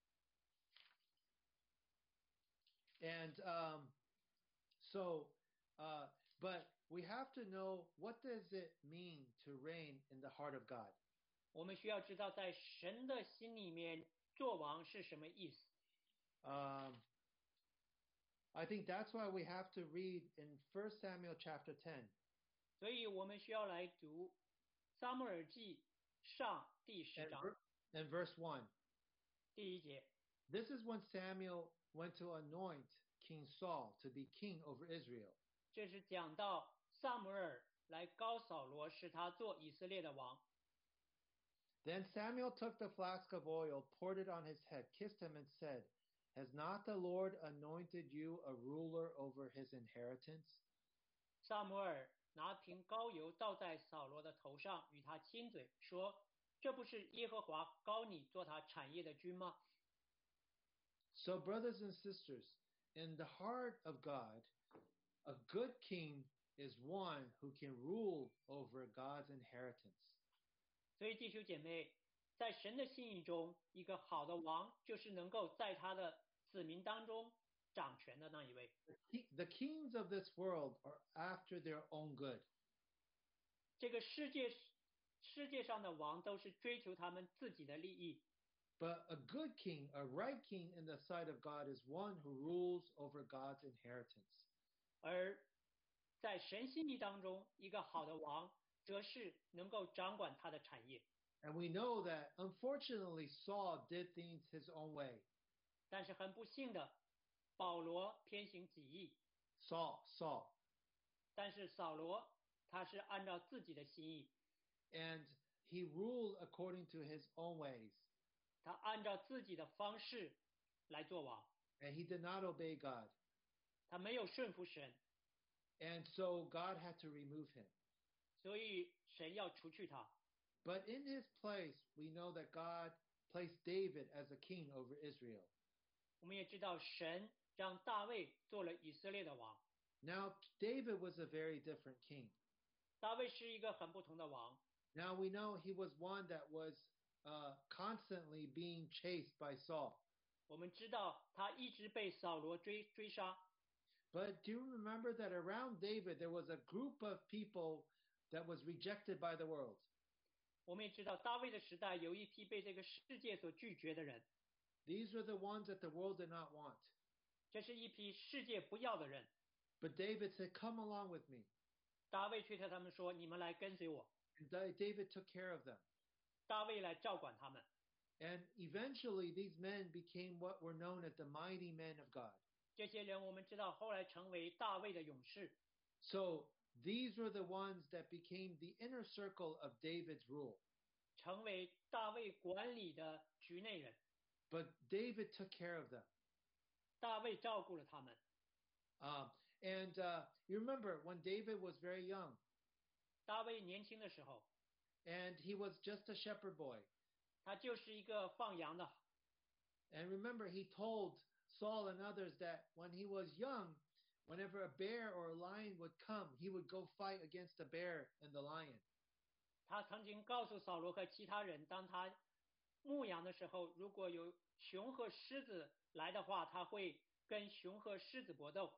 And um, so, uh, but we have to know, what does it mean to reign in the heart of God? 我们需要知道在神的心里面作王是什么意思。 Um, I think that's why we have to read in First Samuel chapter ten. 所以我们需要来读撒母耳记上第十 And, 章 ver- and verse one. 第一节。 This is when Samuel went to anoint King Saul to be king over Israel. 这是讲到撒母耳来膏扫罗，使他做以色列的王。 Then Samuel took the flask of oil, poured it on his head, kissed him, and said, Has not the Lord anointed you a ruler over his inheritance? 撒母耳拿瓶膏油倒在扫罗的头上，与他亲嘴，说：“这不是耶和华膏你做他产业的君吗？” So, brothers and sisters, in the heart of God, a good king is one who can rule over God's inheritance. 所以弟兄姐妹，在神的心意中，一个好的王就是能够在他的子民当中掌权的那一位。 The kings of this world are after their own good. 这个世界世界上的王都是追求他们自己的利益。 But a good king, a right king in the sight of God, is one who rules over God's inheritance. 而在神心意当中，一个好的王则是能够掌管他的产业。 And we know that, unfortunately, Saul did things his own way. 但是很不幸的，保罗偏行己意。 Saul, Saul. 但是扫罗他是按照自己的心意。 And he ruled according to his own ways. 他按照自己的方式来做王。 And he did not obey God. 他没有顺服神。 And so God had to remove him. 所以神要除去他。 But in his place, we know that God placed David as a king over Israel. 我们也知道神让大卫做了以色列的王。 Now, David was a very different king. 大卫是一个很不同的王。 Now we know he was one that was uh, constantly being chased by Saul. 我们知道他一直被扫罗追追杀。 But do you remember that around David there was a group of people that was rejected by the world? 我们也知道大卫的时代有一批被这个世界所拒绝的人。 These were the ones that the world did not want. 这是一批世界不要的人。 But David said, "Come along with me." 大卫却对他们说：“你们来跟随我。” And David took care of them. 大卫来照管他们。 And eventually these men became what were known as the mighty men of God. 这些人我们知道后来成为大卫的勇士。 So these were the ones that became the inner circle of David's rule. 成为大卫管理的局内人。 But David took care of them. 大卫照顾了他们。 Um, and uh, you remember when David was very young. 大卫年轻的时候。 And he was just a shepherd boy. 他就是一个放羊的。 And remember, he told Saul and others that when he was young, whenever a bear or a lion would come, he would go fight against the bear and the lion. 他曾经告诉扫罗和其他人，当他牧羊的时候，如果有熊和狮子来的话，他会跟熊和狮子搏斗。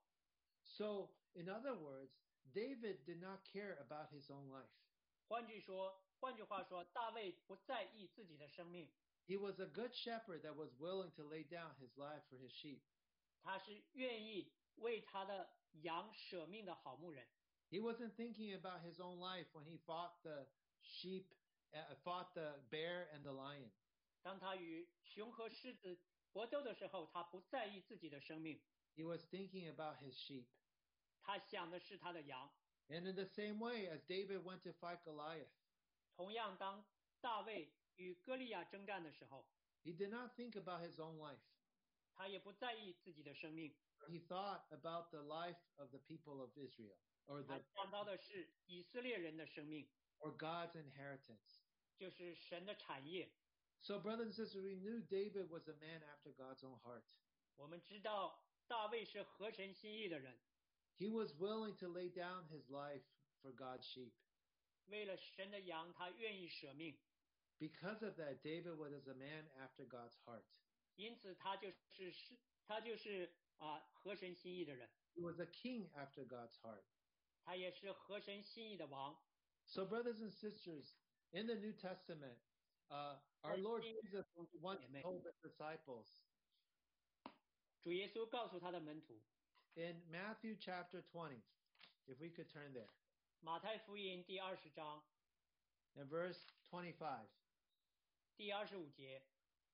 So, in other words, David did not care about his own life. 换句说，换句话说，大卫不在意自己的生命。 He was a good shepherd that was willing to lay down his life for his sheep. 他是愿意为他的羊舍命的好牧人。 He wasn't thinking about his own life when he fought the sheep, uh, fought the bear and the lion. 当他与熊和狮子搏斗的时候，他不在意自己的生命。 He was thinking about his sheep. 他想的是他的羊。 And in the same way as David went to fight Goliath, 同样，当大卫与歌利亚征战的时候， he did not think about his own life. 他也不在意自己的生命。 He thought about the life of the people of Israel, or 他 the 想到的是以色列人的生命， or God's inheritance. 就是神的产业。 So, brothers and sisters, we knew David was a man after God's own heart. 我们知道大卫是合神心意的人， He was willing to lay down his life for God's sheep. 为了神的羊，他愿意舍命。 Because of that, David was a man after God's heart. 因此，他就是是，他就是啊合神心意的人， He was a king after God's heart. 他也是合神心意的王。 So, brothers and sisters, in the New Testament, uh, our Lord Jesus once told his disciples 主耶稣告诉他的门徒， in Matthew chapter twenty, if we could turn there, 马太福音第二十章 in verse twenty-five. 第二十五节，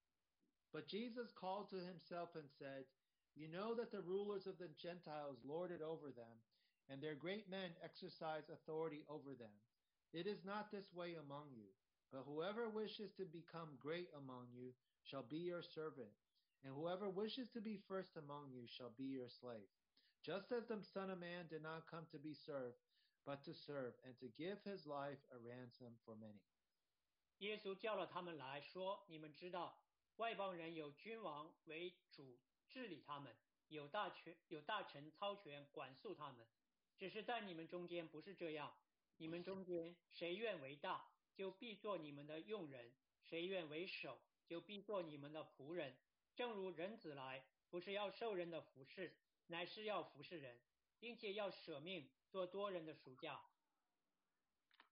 But Jesus called to himself and said, "You know that the rulers of the Gentiles lord it over them, and their great men exercise authority over them. It is not this way among you, but whoever wishes to become great among you shall be your servant, and whoever wishes to be first among you shall be your slave. Just as the Son of Man did not come to be served, but to serve, and to give his life a ransom for many." 耶稣叫了他们来说：“你们知道，外邦人有君王为主治理他们，有大权有大臣操权管束他们。只是在你们中间不是这样。你们中间谁愿为大，就必做你们的用人；谁愿为首，就必做你们的仆人。正如人子来，不是要受人的服侍，乃是要服侍人，并且要舍命做多人的赎价。”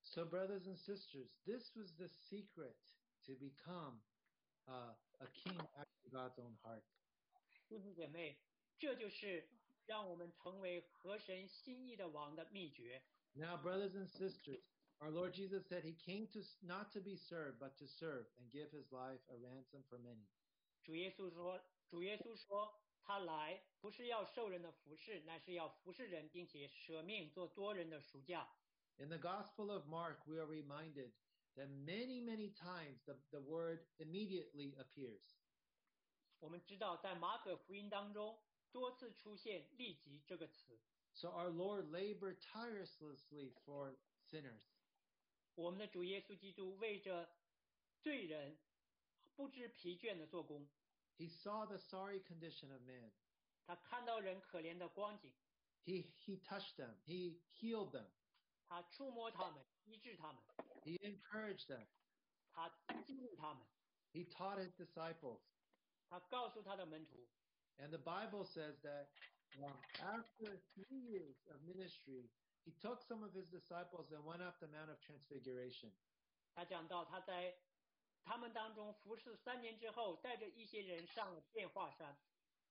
So, brothers and sisters, this was the secret to become uh, a king after God's own heart. 弟兄姐妹，这就是让我们成为合神心意的王的秘诀。 Now, brothers and sisters, our Lord Jesus said he came to not to be served, but to serve and give his life a ransom for many. 主耶稣说，主耶稣说，他来不是要受人的服侍，乃是要服侍人，并且舍命做多人的赎价。 In the Gospel of Mark, we are reminded that many, many times the, the word immediately appears. 我们知道，在马可福音当中多次出现"立即"这个词。 So our Lord labored tirelessly for sinners. 我们的主耶稣基督为着罪人不知疲倦的做工。 He saw the sorry condition of man. 他看到人可怜的光景， He, he touched them. He healed them. 他触摸他们，医治他们， He encouraged them. 他激励他们， He taught his disciples. 他告诉他的门徒。 And the Bible says that um, after three years of ministry, he took some of his disciples and went up the Mount of Transfiguration. 他讲到他在他们当中服侍三年之后，带着一些人上了变化山。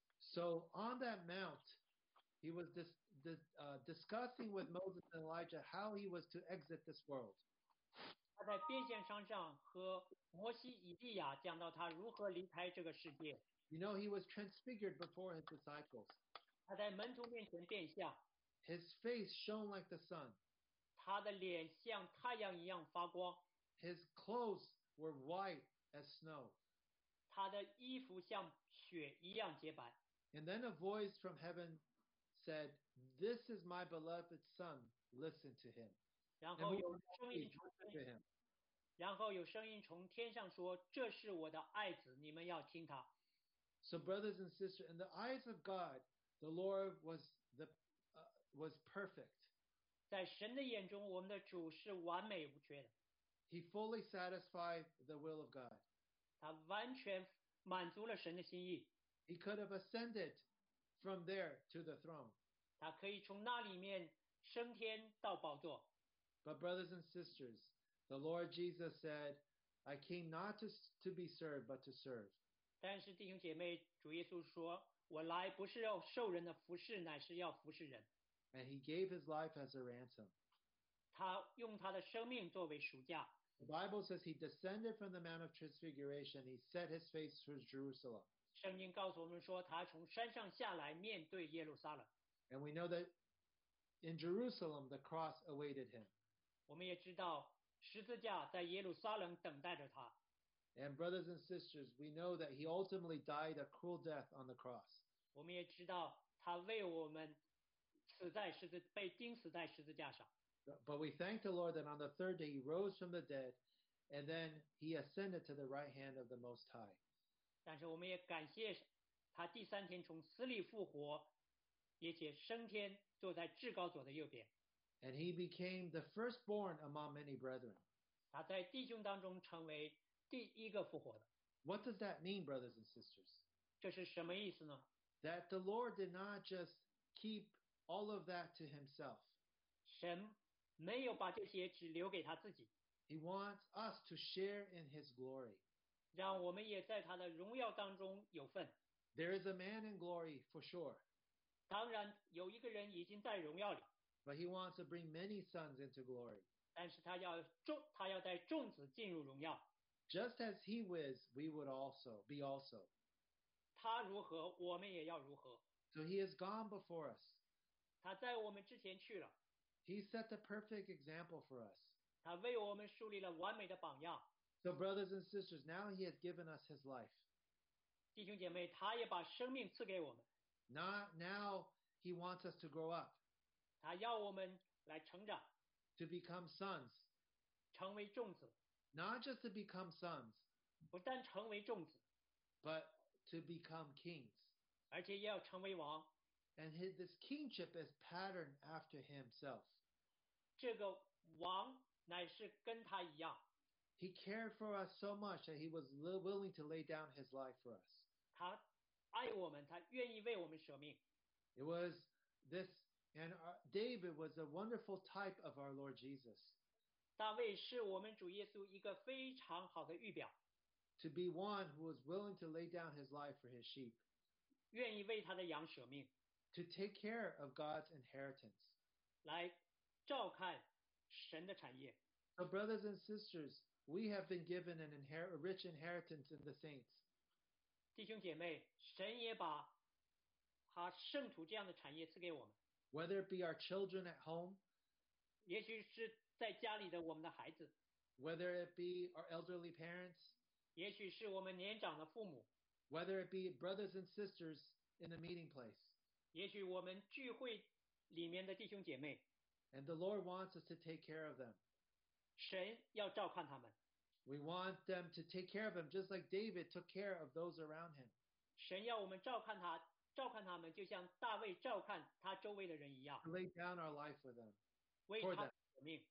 So on that mount, he was dis, dis, uh, discussing with Moses and Elijah how he was to exit this world. 他在变线山上和摩西、以利亚讲到他如何离开这个世界。 You know, he was transfigured before his disciples. 他在门徒面前变相， His face shone like the sun. 他的脸像太阳一样发光， His clothes were white as snow. 他的衣服像雪一样洁白。 And then a voice from heaven said, "This is my beloved son, listen to him." 然 And 后 who 有 will 声 please 音从 listen to him. 然后有声音从天上说：“这是我的爱子，你们要听他。” So, brothers and sisters, in the eyes of God, the Lord was the uh, was perfect. 在神的眼中，我们的主是完美无缺的， He fully satisfied the will of God. 他完全满足了神的心意， He could have ascended from there to the throne. 他可以从那里面升天到宝座。 But, brothers and sisters, the Lord Jesus said, "I came not to, to be served, but to serve." 但是弟兄姐妹，主耶稣说：“我来不是要受人的服侍，乃是要服侍人。” And he gave his life as a ransom. 他用他的生命作为赎价。 The Bible says he descended from the Mount of Transfiguration. He set his face towards Jerusalem. 圣经告诉我们说，他从山上下来，面对耶路撒冷。 And we know that in Jerusalem, the cross awaited him. 我们也知道，十字架在耶路撒冷等待着他。 And brothers and sisters, we know that he ultimately died a cruel death on the cross. 我们也知道，他为我们死在十字，被钉死在十字架上。 But we thank the Lord that on the third day he rose from the dead, and then he ascended to the right hand of the Most High. 但是我们也感谢他第三天从死里复活，也且升天，坐在至高者的右边。 And he became the firstborn among many brethren. 他在弟兄当中成为第一个复活的。 What does that mean, brothers and sisters? 这是什么意思呢？ That the Lord did not just keep all of that to himself. 神没有把这些只留给他自己， He wants us to share in his glory. 让我们也在他的荣耀当中有份。 There is a man in glory for sure, 当然，有一个人已经在荣耀里， but he wants to bring many sons into glory. 但是他要众，他要带众子进入荣耀。 Just as he was, we would also be also. 他如何，我们也要如何。 So he has gone before us. 他在我们之前去了， He set the perfect example for us. 他为我们树立了完美的榜样。 So, brothers and sisters, now he has given us his life. 弟兄姐妹，他也把生命赐给我们， Not, now he wants us to grow up, 他要我们来成长， to become sons. 成为众子， Not just to become sons, 不但成为众子， but to become kings. 而且也要成为王。 And his, this kingship is patterned after himself. 这个王乃是跟他一样， He cared for us so much that he was li- willing to lay down his life for us. 他爱我们，他愿意为我们舍命。 It was this, and uh, David was a wonderful type of our Lord Jesus. 大卫是我们主耶稣一个非常好的预表， to be one who was willing to lay down his life for his sheep, 愿意为他的羊舍命， to take care of God's inheritance. 来照看神的产业。 So, brothers and sisters, we have been given an inher- a rich inheritance in the saints. 弟兄姐妹，神也把他圣徒这样的产业赐给我们， Whether it be our children at home, 也许是在家里的我们的孩子， whether it be our elderly parents, 也许是我们年长的父母， whether it be brothers and sisters in the meeting place. 也许我们聚会里面的弟兄姐妹， And the Lord wants us to take care of them. 神要照看他们， We want them to take care of them just like David took care of those around him. 神要我们照看他，照看他们，就像大卫照看他周围的人一样， To lay down our life with them. 为 For 他 them. 舍命。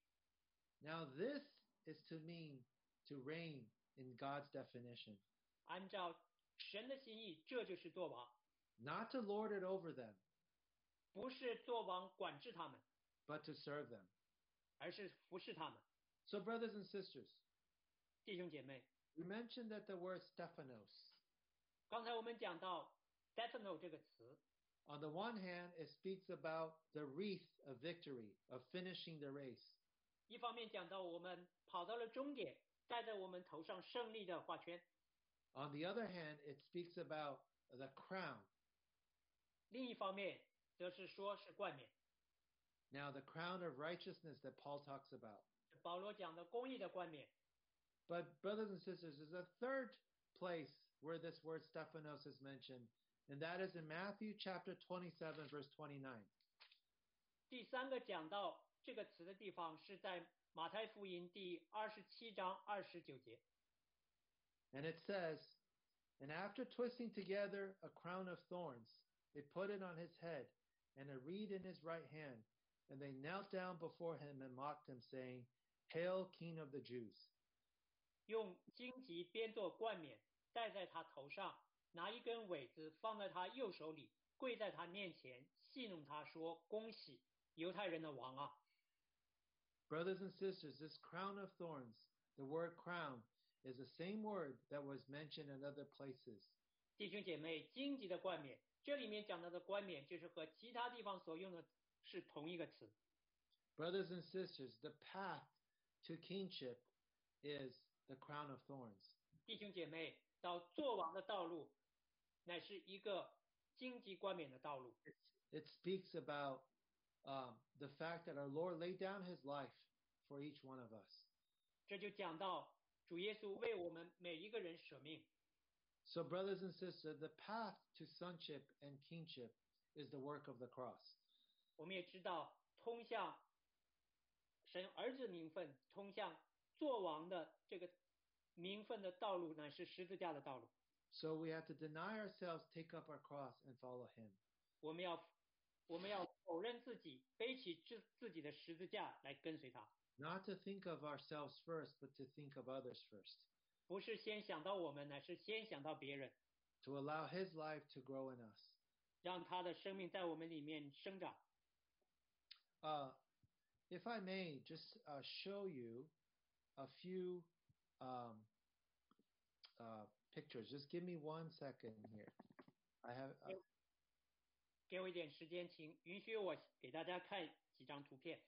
Now this is to mean to reign in God's definition. 按照神的心意，这就是做王， Not to lord it over them, 不是做王管制他们， but to serve them. 而是服侍他们。 So brothers and sisters, 弟兄姐妹， we mentioned that the word Stephanos. 刚才我们讲到 Stefano 这个词， On the one hand, it speaks about the wreath of victory, of finishing the race. 一方面讲到我们跑到了终点，戴在我们头上胜利的花圈； On the other hand, it speaks about the crown. 另一方面则是说是冠冕。 Now, the crown of righteousness that Paul talks about. 保罗讲的公义的冠冕。 But brothers and sisters, there's a third place where this word Stephanos is mentioned, and that is in Matthew chapter twenty-seven, verse twenty-nine. 第三个讲到这个词的地方是在马太福音第二十七章二十九节。 And it says, "And after twisting together a crown of thorns, they put it on his head, and a reed in his right hand, and they knelt down before him and mocked him, saying, 'Hail, King of the Jews.'" 用荆棘编作冠冕戴在他头上，拿一根苇子放在他右手里，跪在他面前戏弄他说：“恭喜犹太人的王啊！” Brothers and sisters, this crown of thorns, the word crown, is the same word that was mentioned in other places. 弟兄姐妹，荆棘的冠冕，这里面讲到的冠冕就是和其他地方所用的是同一个词。 Brothers and sisters, the path to kingship is the crown of thorns. 弟兄姐妹，到做王的道路，乃是一个荆棘冠冕的道路。 It speaks about um, the fact that our Lord laid down his life for each one of us. 这就讲到主耶稣为我们每一个人舍命。 So, brothers and sisters, the path to sonship and kingship is the work of the cross. 我们也知道，通向神儿子名分、通向做王的这个名分的道路，乃是十字架的道路。 So we have to deny ourselves, take up our cross, and follow him. 我们要我们要否认自己，背起自自己的十字架来跟随他， Not to think of ourselves first, but to think of others first. 不是先想到我们，乃是先想到别人， To allow his life to grow in us. 让他的生命在我们里面生长。 Uh, if I may just uh, show you a few um, uh, pictures. Just give me one second here. I have. Uh, 给我一点时间，请允许我给大家看几张图片。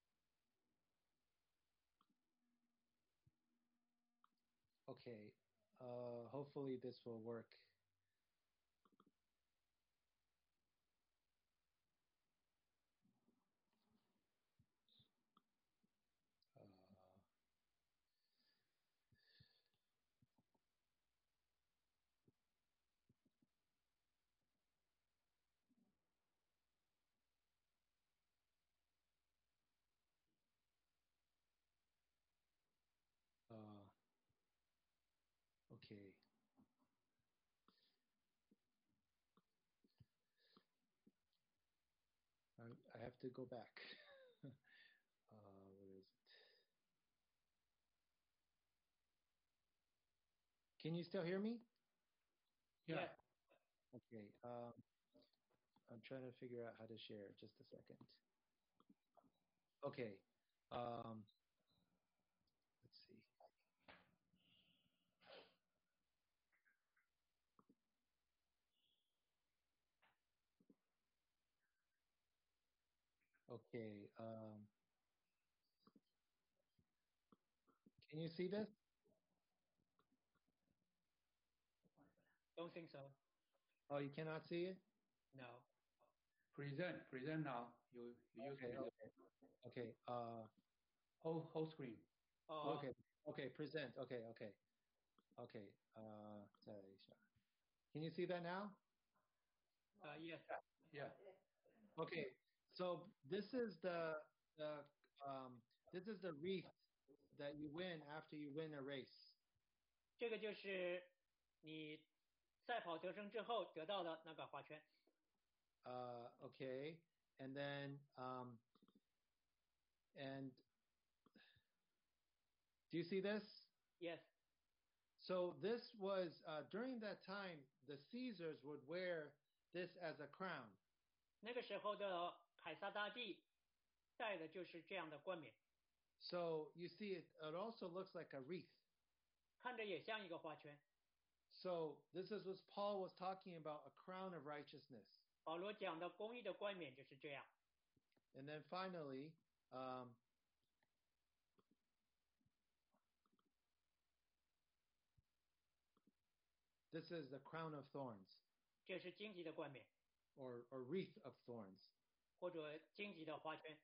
Okay, Uh, hopefully this will work. Uh, uh, okay. I, I have to go back. uh, what is it? Can you still hear me? Yeah. Okay. Um, I'm trying to figure out how to share. Just a second. Okay. Um, let's see. Okay. Um, can you see this? Don't think so. Oh, you cannot see it? No. Present, present now. You, you use Okay. present. Okay. Okay. Uh, Whole, whole screen. Oh, okay. Okay. Present. Okay. Okay. Okay. Uh, 再来一下. Can you see that now? uh, yes. Yeah. Okay. So this is the the um this is the wreath that you win after you win a race. 这个就是你赛跑得胜之后得到的那个花圈。 Uh, okay. And then um and do you see this? Yes. So this was uh, during that time the Caesars would wear this as a crown. 那个时候的凯撒大帝戴的就是这样的冠冕， So you see it it also looks like a wreath. 看着也像一个花圈。 So this is what Paul was talking about, a crown of righteousness. 保罗讲的公义的冠冕就是这样。 And then finally, um, this is the crown of thorns, 这是荆棘的冠冕， or, or wreath of thorns. 或者荆棘的花圈。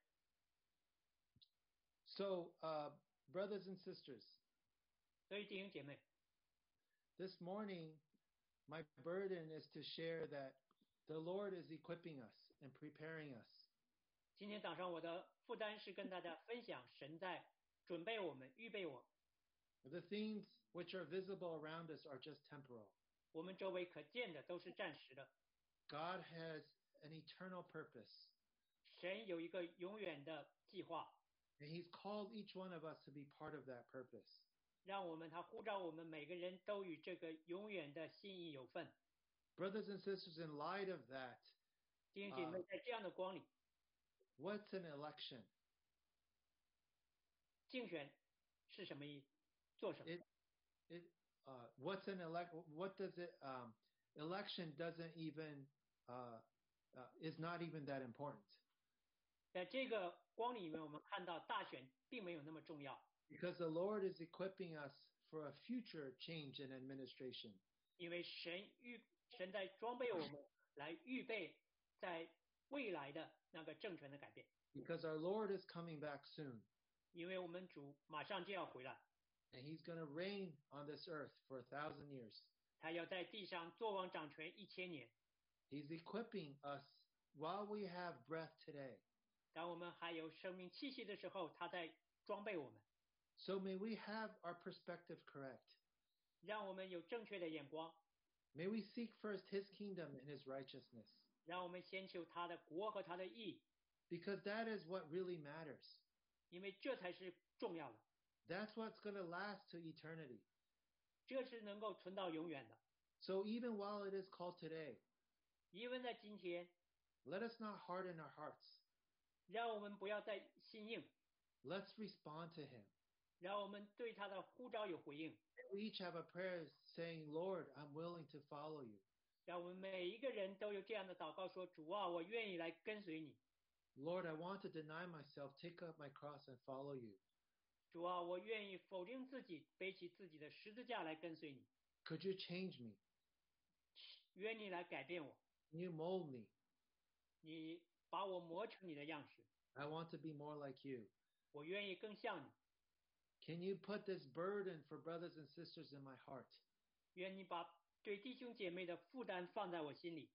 So, uh, brothers and sisters, 所以弟兄姐妹， this morning, my burden is to share that the Lord is equipping us and preparing us. 今天早上我的负担是跟大家分享神在准备我们、预备我。 The things which are visible around us are just temporal. 我们周围可见的都是暂时的， God has an eternal purpose, 神有一个永远的计划， and He's called each one of us to be part of that purpose. 让我们他呼召我们每个人都与这个永远的心意有份。 Brothers and sisters, in light of that, 弟兄姐妹，在这样的光里， what's an election? 竞选是什么意？做什么？ It, it, uh, what's an elect? What does it? Um, election doesn't even uh, uh, is not even that important 在这个光里面，我们看到大选并没有那么重要， because the Lord is equipping us for a future change in administration. 因为神预神在装备我们来预备在未来的那个政权的改变， Because our Lord is coming back soon, 因为我们主马上就要回来， and He's going to reign on this earth for a thousand years. 他要在地上作王掌权一千年。 He's equipping us while we have breath today. 当我们还有生命气息的时候，他在装备我们， So may we have our perspective correct. 让我们有正确的眼光， May we seek first His kingdom and His righteousness, 让我们先求他的国和他的义， because that is what really matters. 因为这才是重要的， That's what's going to last to eternity. 这是能够存到永远的。 So even while it is called today, 因为在今天， let us not harden our hearts. 让我们不要再心硬， Let's respond to Him. 让我们对他的呼召有回应， We each have a prayer saying, Lord, I'm willing to follow you. 让我们每一个人都有这样的祷告说：主啊，我愿意来跟随你。 Lord, I want to deny myself, take up my cross and follow you. 主啊，我愿意否定自己，背起自己的十字架来跟随你。 Could you change me? 愿你来改变我， Can you mold me? 你把我磨成你的样式， I want to be more like you. 我愿意更像你。 Can you put this burden for brothers and sisters in my heart, 愿你把对弟兄姐妹的负担放在我心里，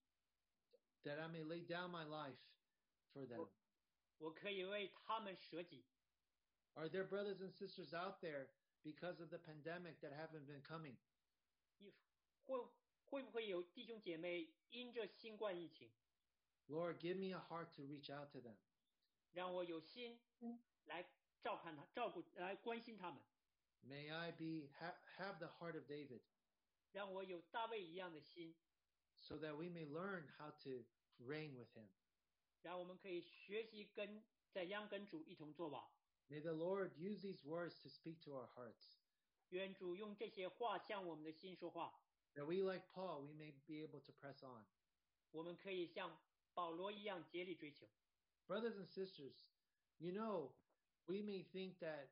that I may lay down my life for them? 我可以为他们舍己。 Are there brothers and sisters out there because of the pandemic that haven't been coming? 你会会不会有弟兄姐妹因着新冠疫情， Lord, give me a heart to reach out to them. 让我有心来照看他、照顾、来关心他们， May I be ha, have the heart of David, 让我有大卫一样的心， so that we may learn how to reign with him. 让我们可以学习跟在央跟主一同作王。 May the Lord use these words to speak to our hearts, 愿主用这些话向我们的心说话， that we, like Paul, we may be able to press on. 我们可以像保罗一样竭力追求。 Brothers and sisters, you know, we may think that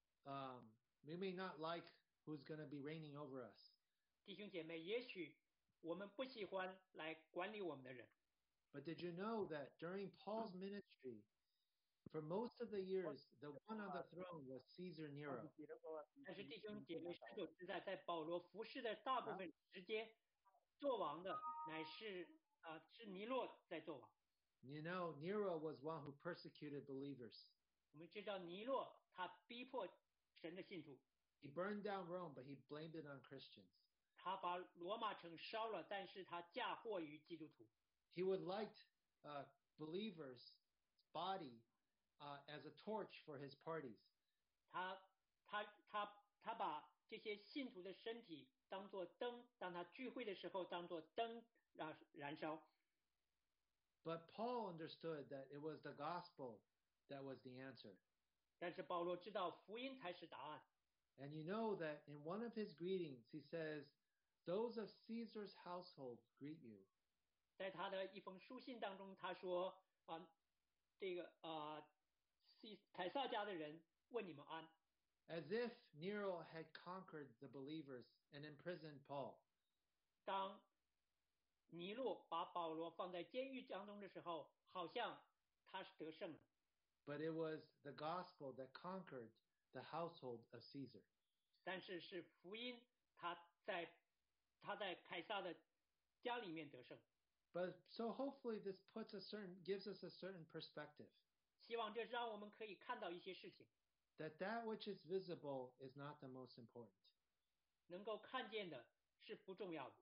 um, we may not like who's going to be reigning over us. 弟兄姐妹，也许我们不喜欢来管理我们的人， But did you know that during Paul's ministry, for most of the years, the one on the throne was Caesar Nero. 但是弟兄姐妹是否知道，在保罗服侍的大部分时间，做王的乃是啊、呃、是尼洛在做王。 You know, Nero was one who persecuted believers. 我们知道尼洛他逼迫神的信徒， He burned down Rome, but he blamed it on Christians. 他把罗马城烧了，但是他嫁祸于基督徒。 He would light uh, believers' body uh, as a torch for his parties. 他他他他把这些信徒的身体当作灯，当他聚会的时候当作灯燃燃烧。 But Paul understood that it was the gospel that was the answer. 但是保罗知道福音才是答案。 And you know that in one of his greetings, he says, "Those of Caesar's household greet you." 在他的一封书信当中，他说啊，这个啊，西凯撒家的人问你们安， As if Nero had conquered the believers and imprisoned Paul. 当尼禄把保罗放在监狱当中的时候，好像他是得胜了。 But it was the gospel that conquered the household of Caesar. 但是是福音，他在他在凯撒的家里面得胜。 But so hopefully this puts a certain, gives us a certain perspective 希望这让我们可以看到一些事情， that that which is visible is not the most important. 能够看见的是不重要的。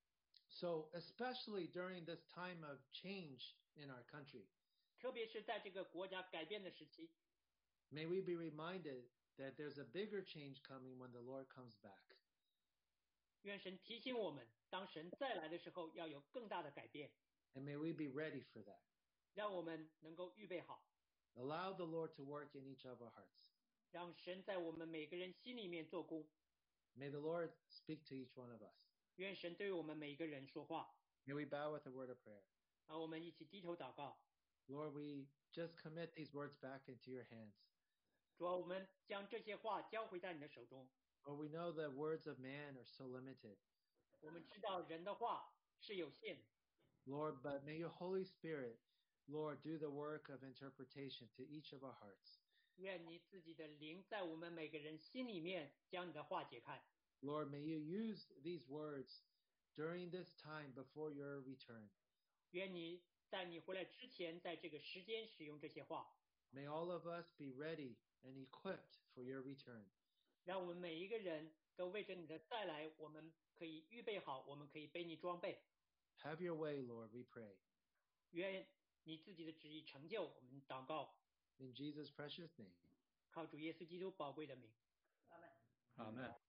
So especially during this time of change in our country, 特别是在这个国家改变的时期， may we be reminded that there's a bigger change coming when the Lord comes back. 愿神提醒我们，当神再来的时候，要有更大的改变， And may we be ready for that. 让我们能够预备好， Allow the Lord to work in each of our hearts. 让神在我们每个人心里面做工。 May the Lord speak to each one of us. 愿神对我们每一个人说话。 May we bow with a word of prayer. 让我们一起低头祷告。 Lord, we just commit these words back into your hands. 主啊，我们将这些话交回在你的手中。 Lord, we know that words of man are so limited. 我们知道人的话是有限的， Lord, but may your Holy Spirit, Lord, do the work of interpretation to each of our hearts. 愿你自己的灵在我们每个人心里面将你的话解开。 Lord, may you use these words during this time before your return. 愿你在你回来之前，在这个时间使用这些话， May all of us be ready and equipped for your return. 让我们每一个人都为着你的再来，我们可以预备好，我们可以被你装备。 Have your way, Lord, we pray. 愿你自己的旨意成就。我们祷告， In Jesus' precious name. 靠主耶稣基督宝贵的名。阿门。 阿门。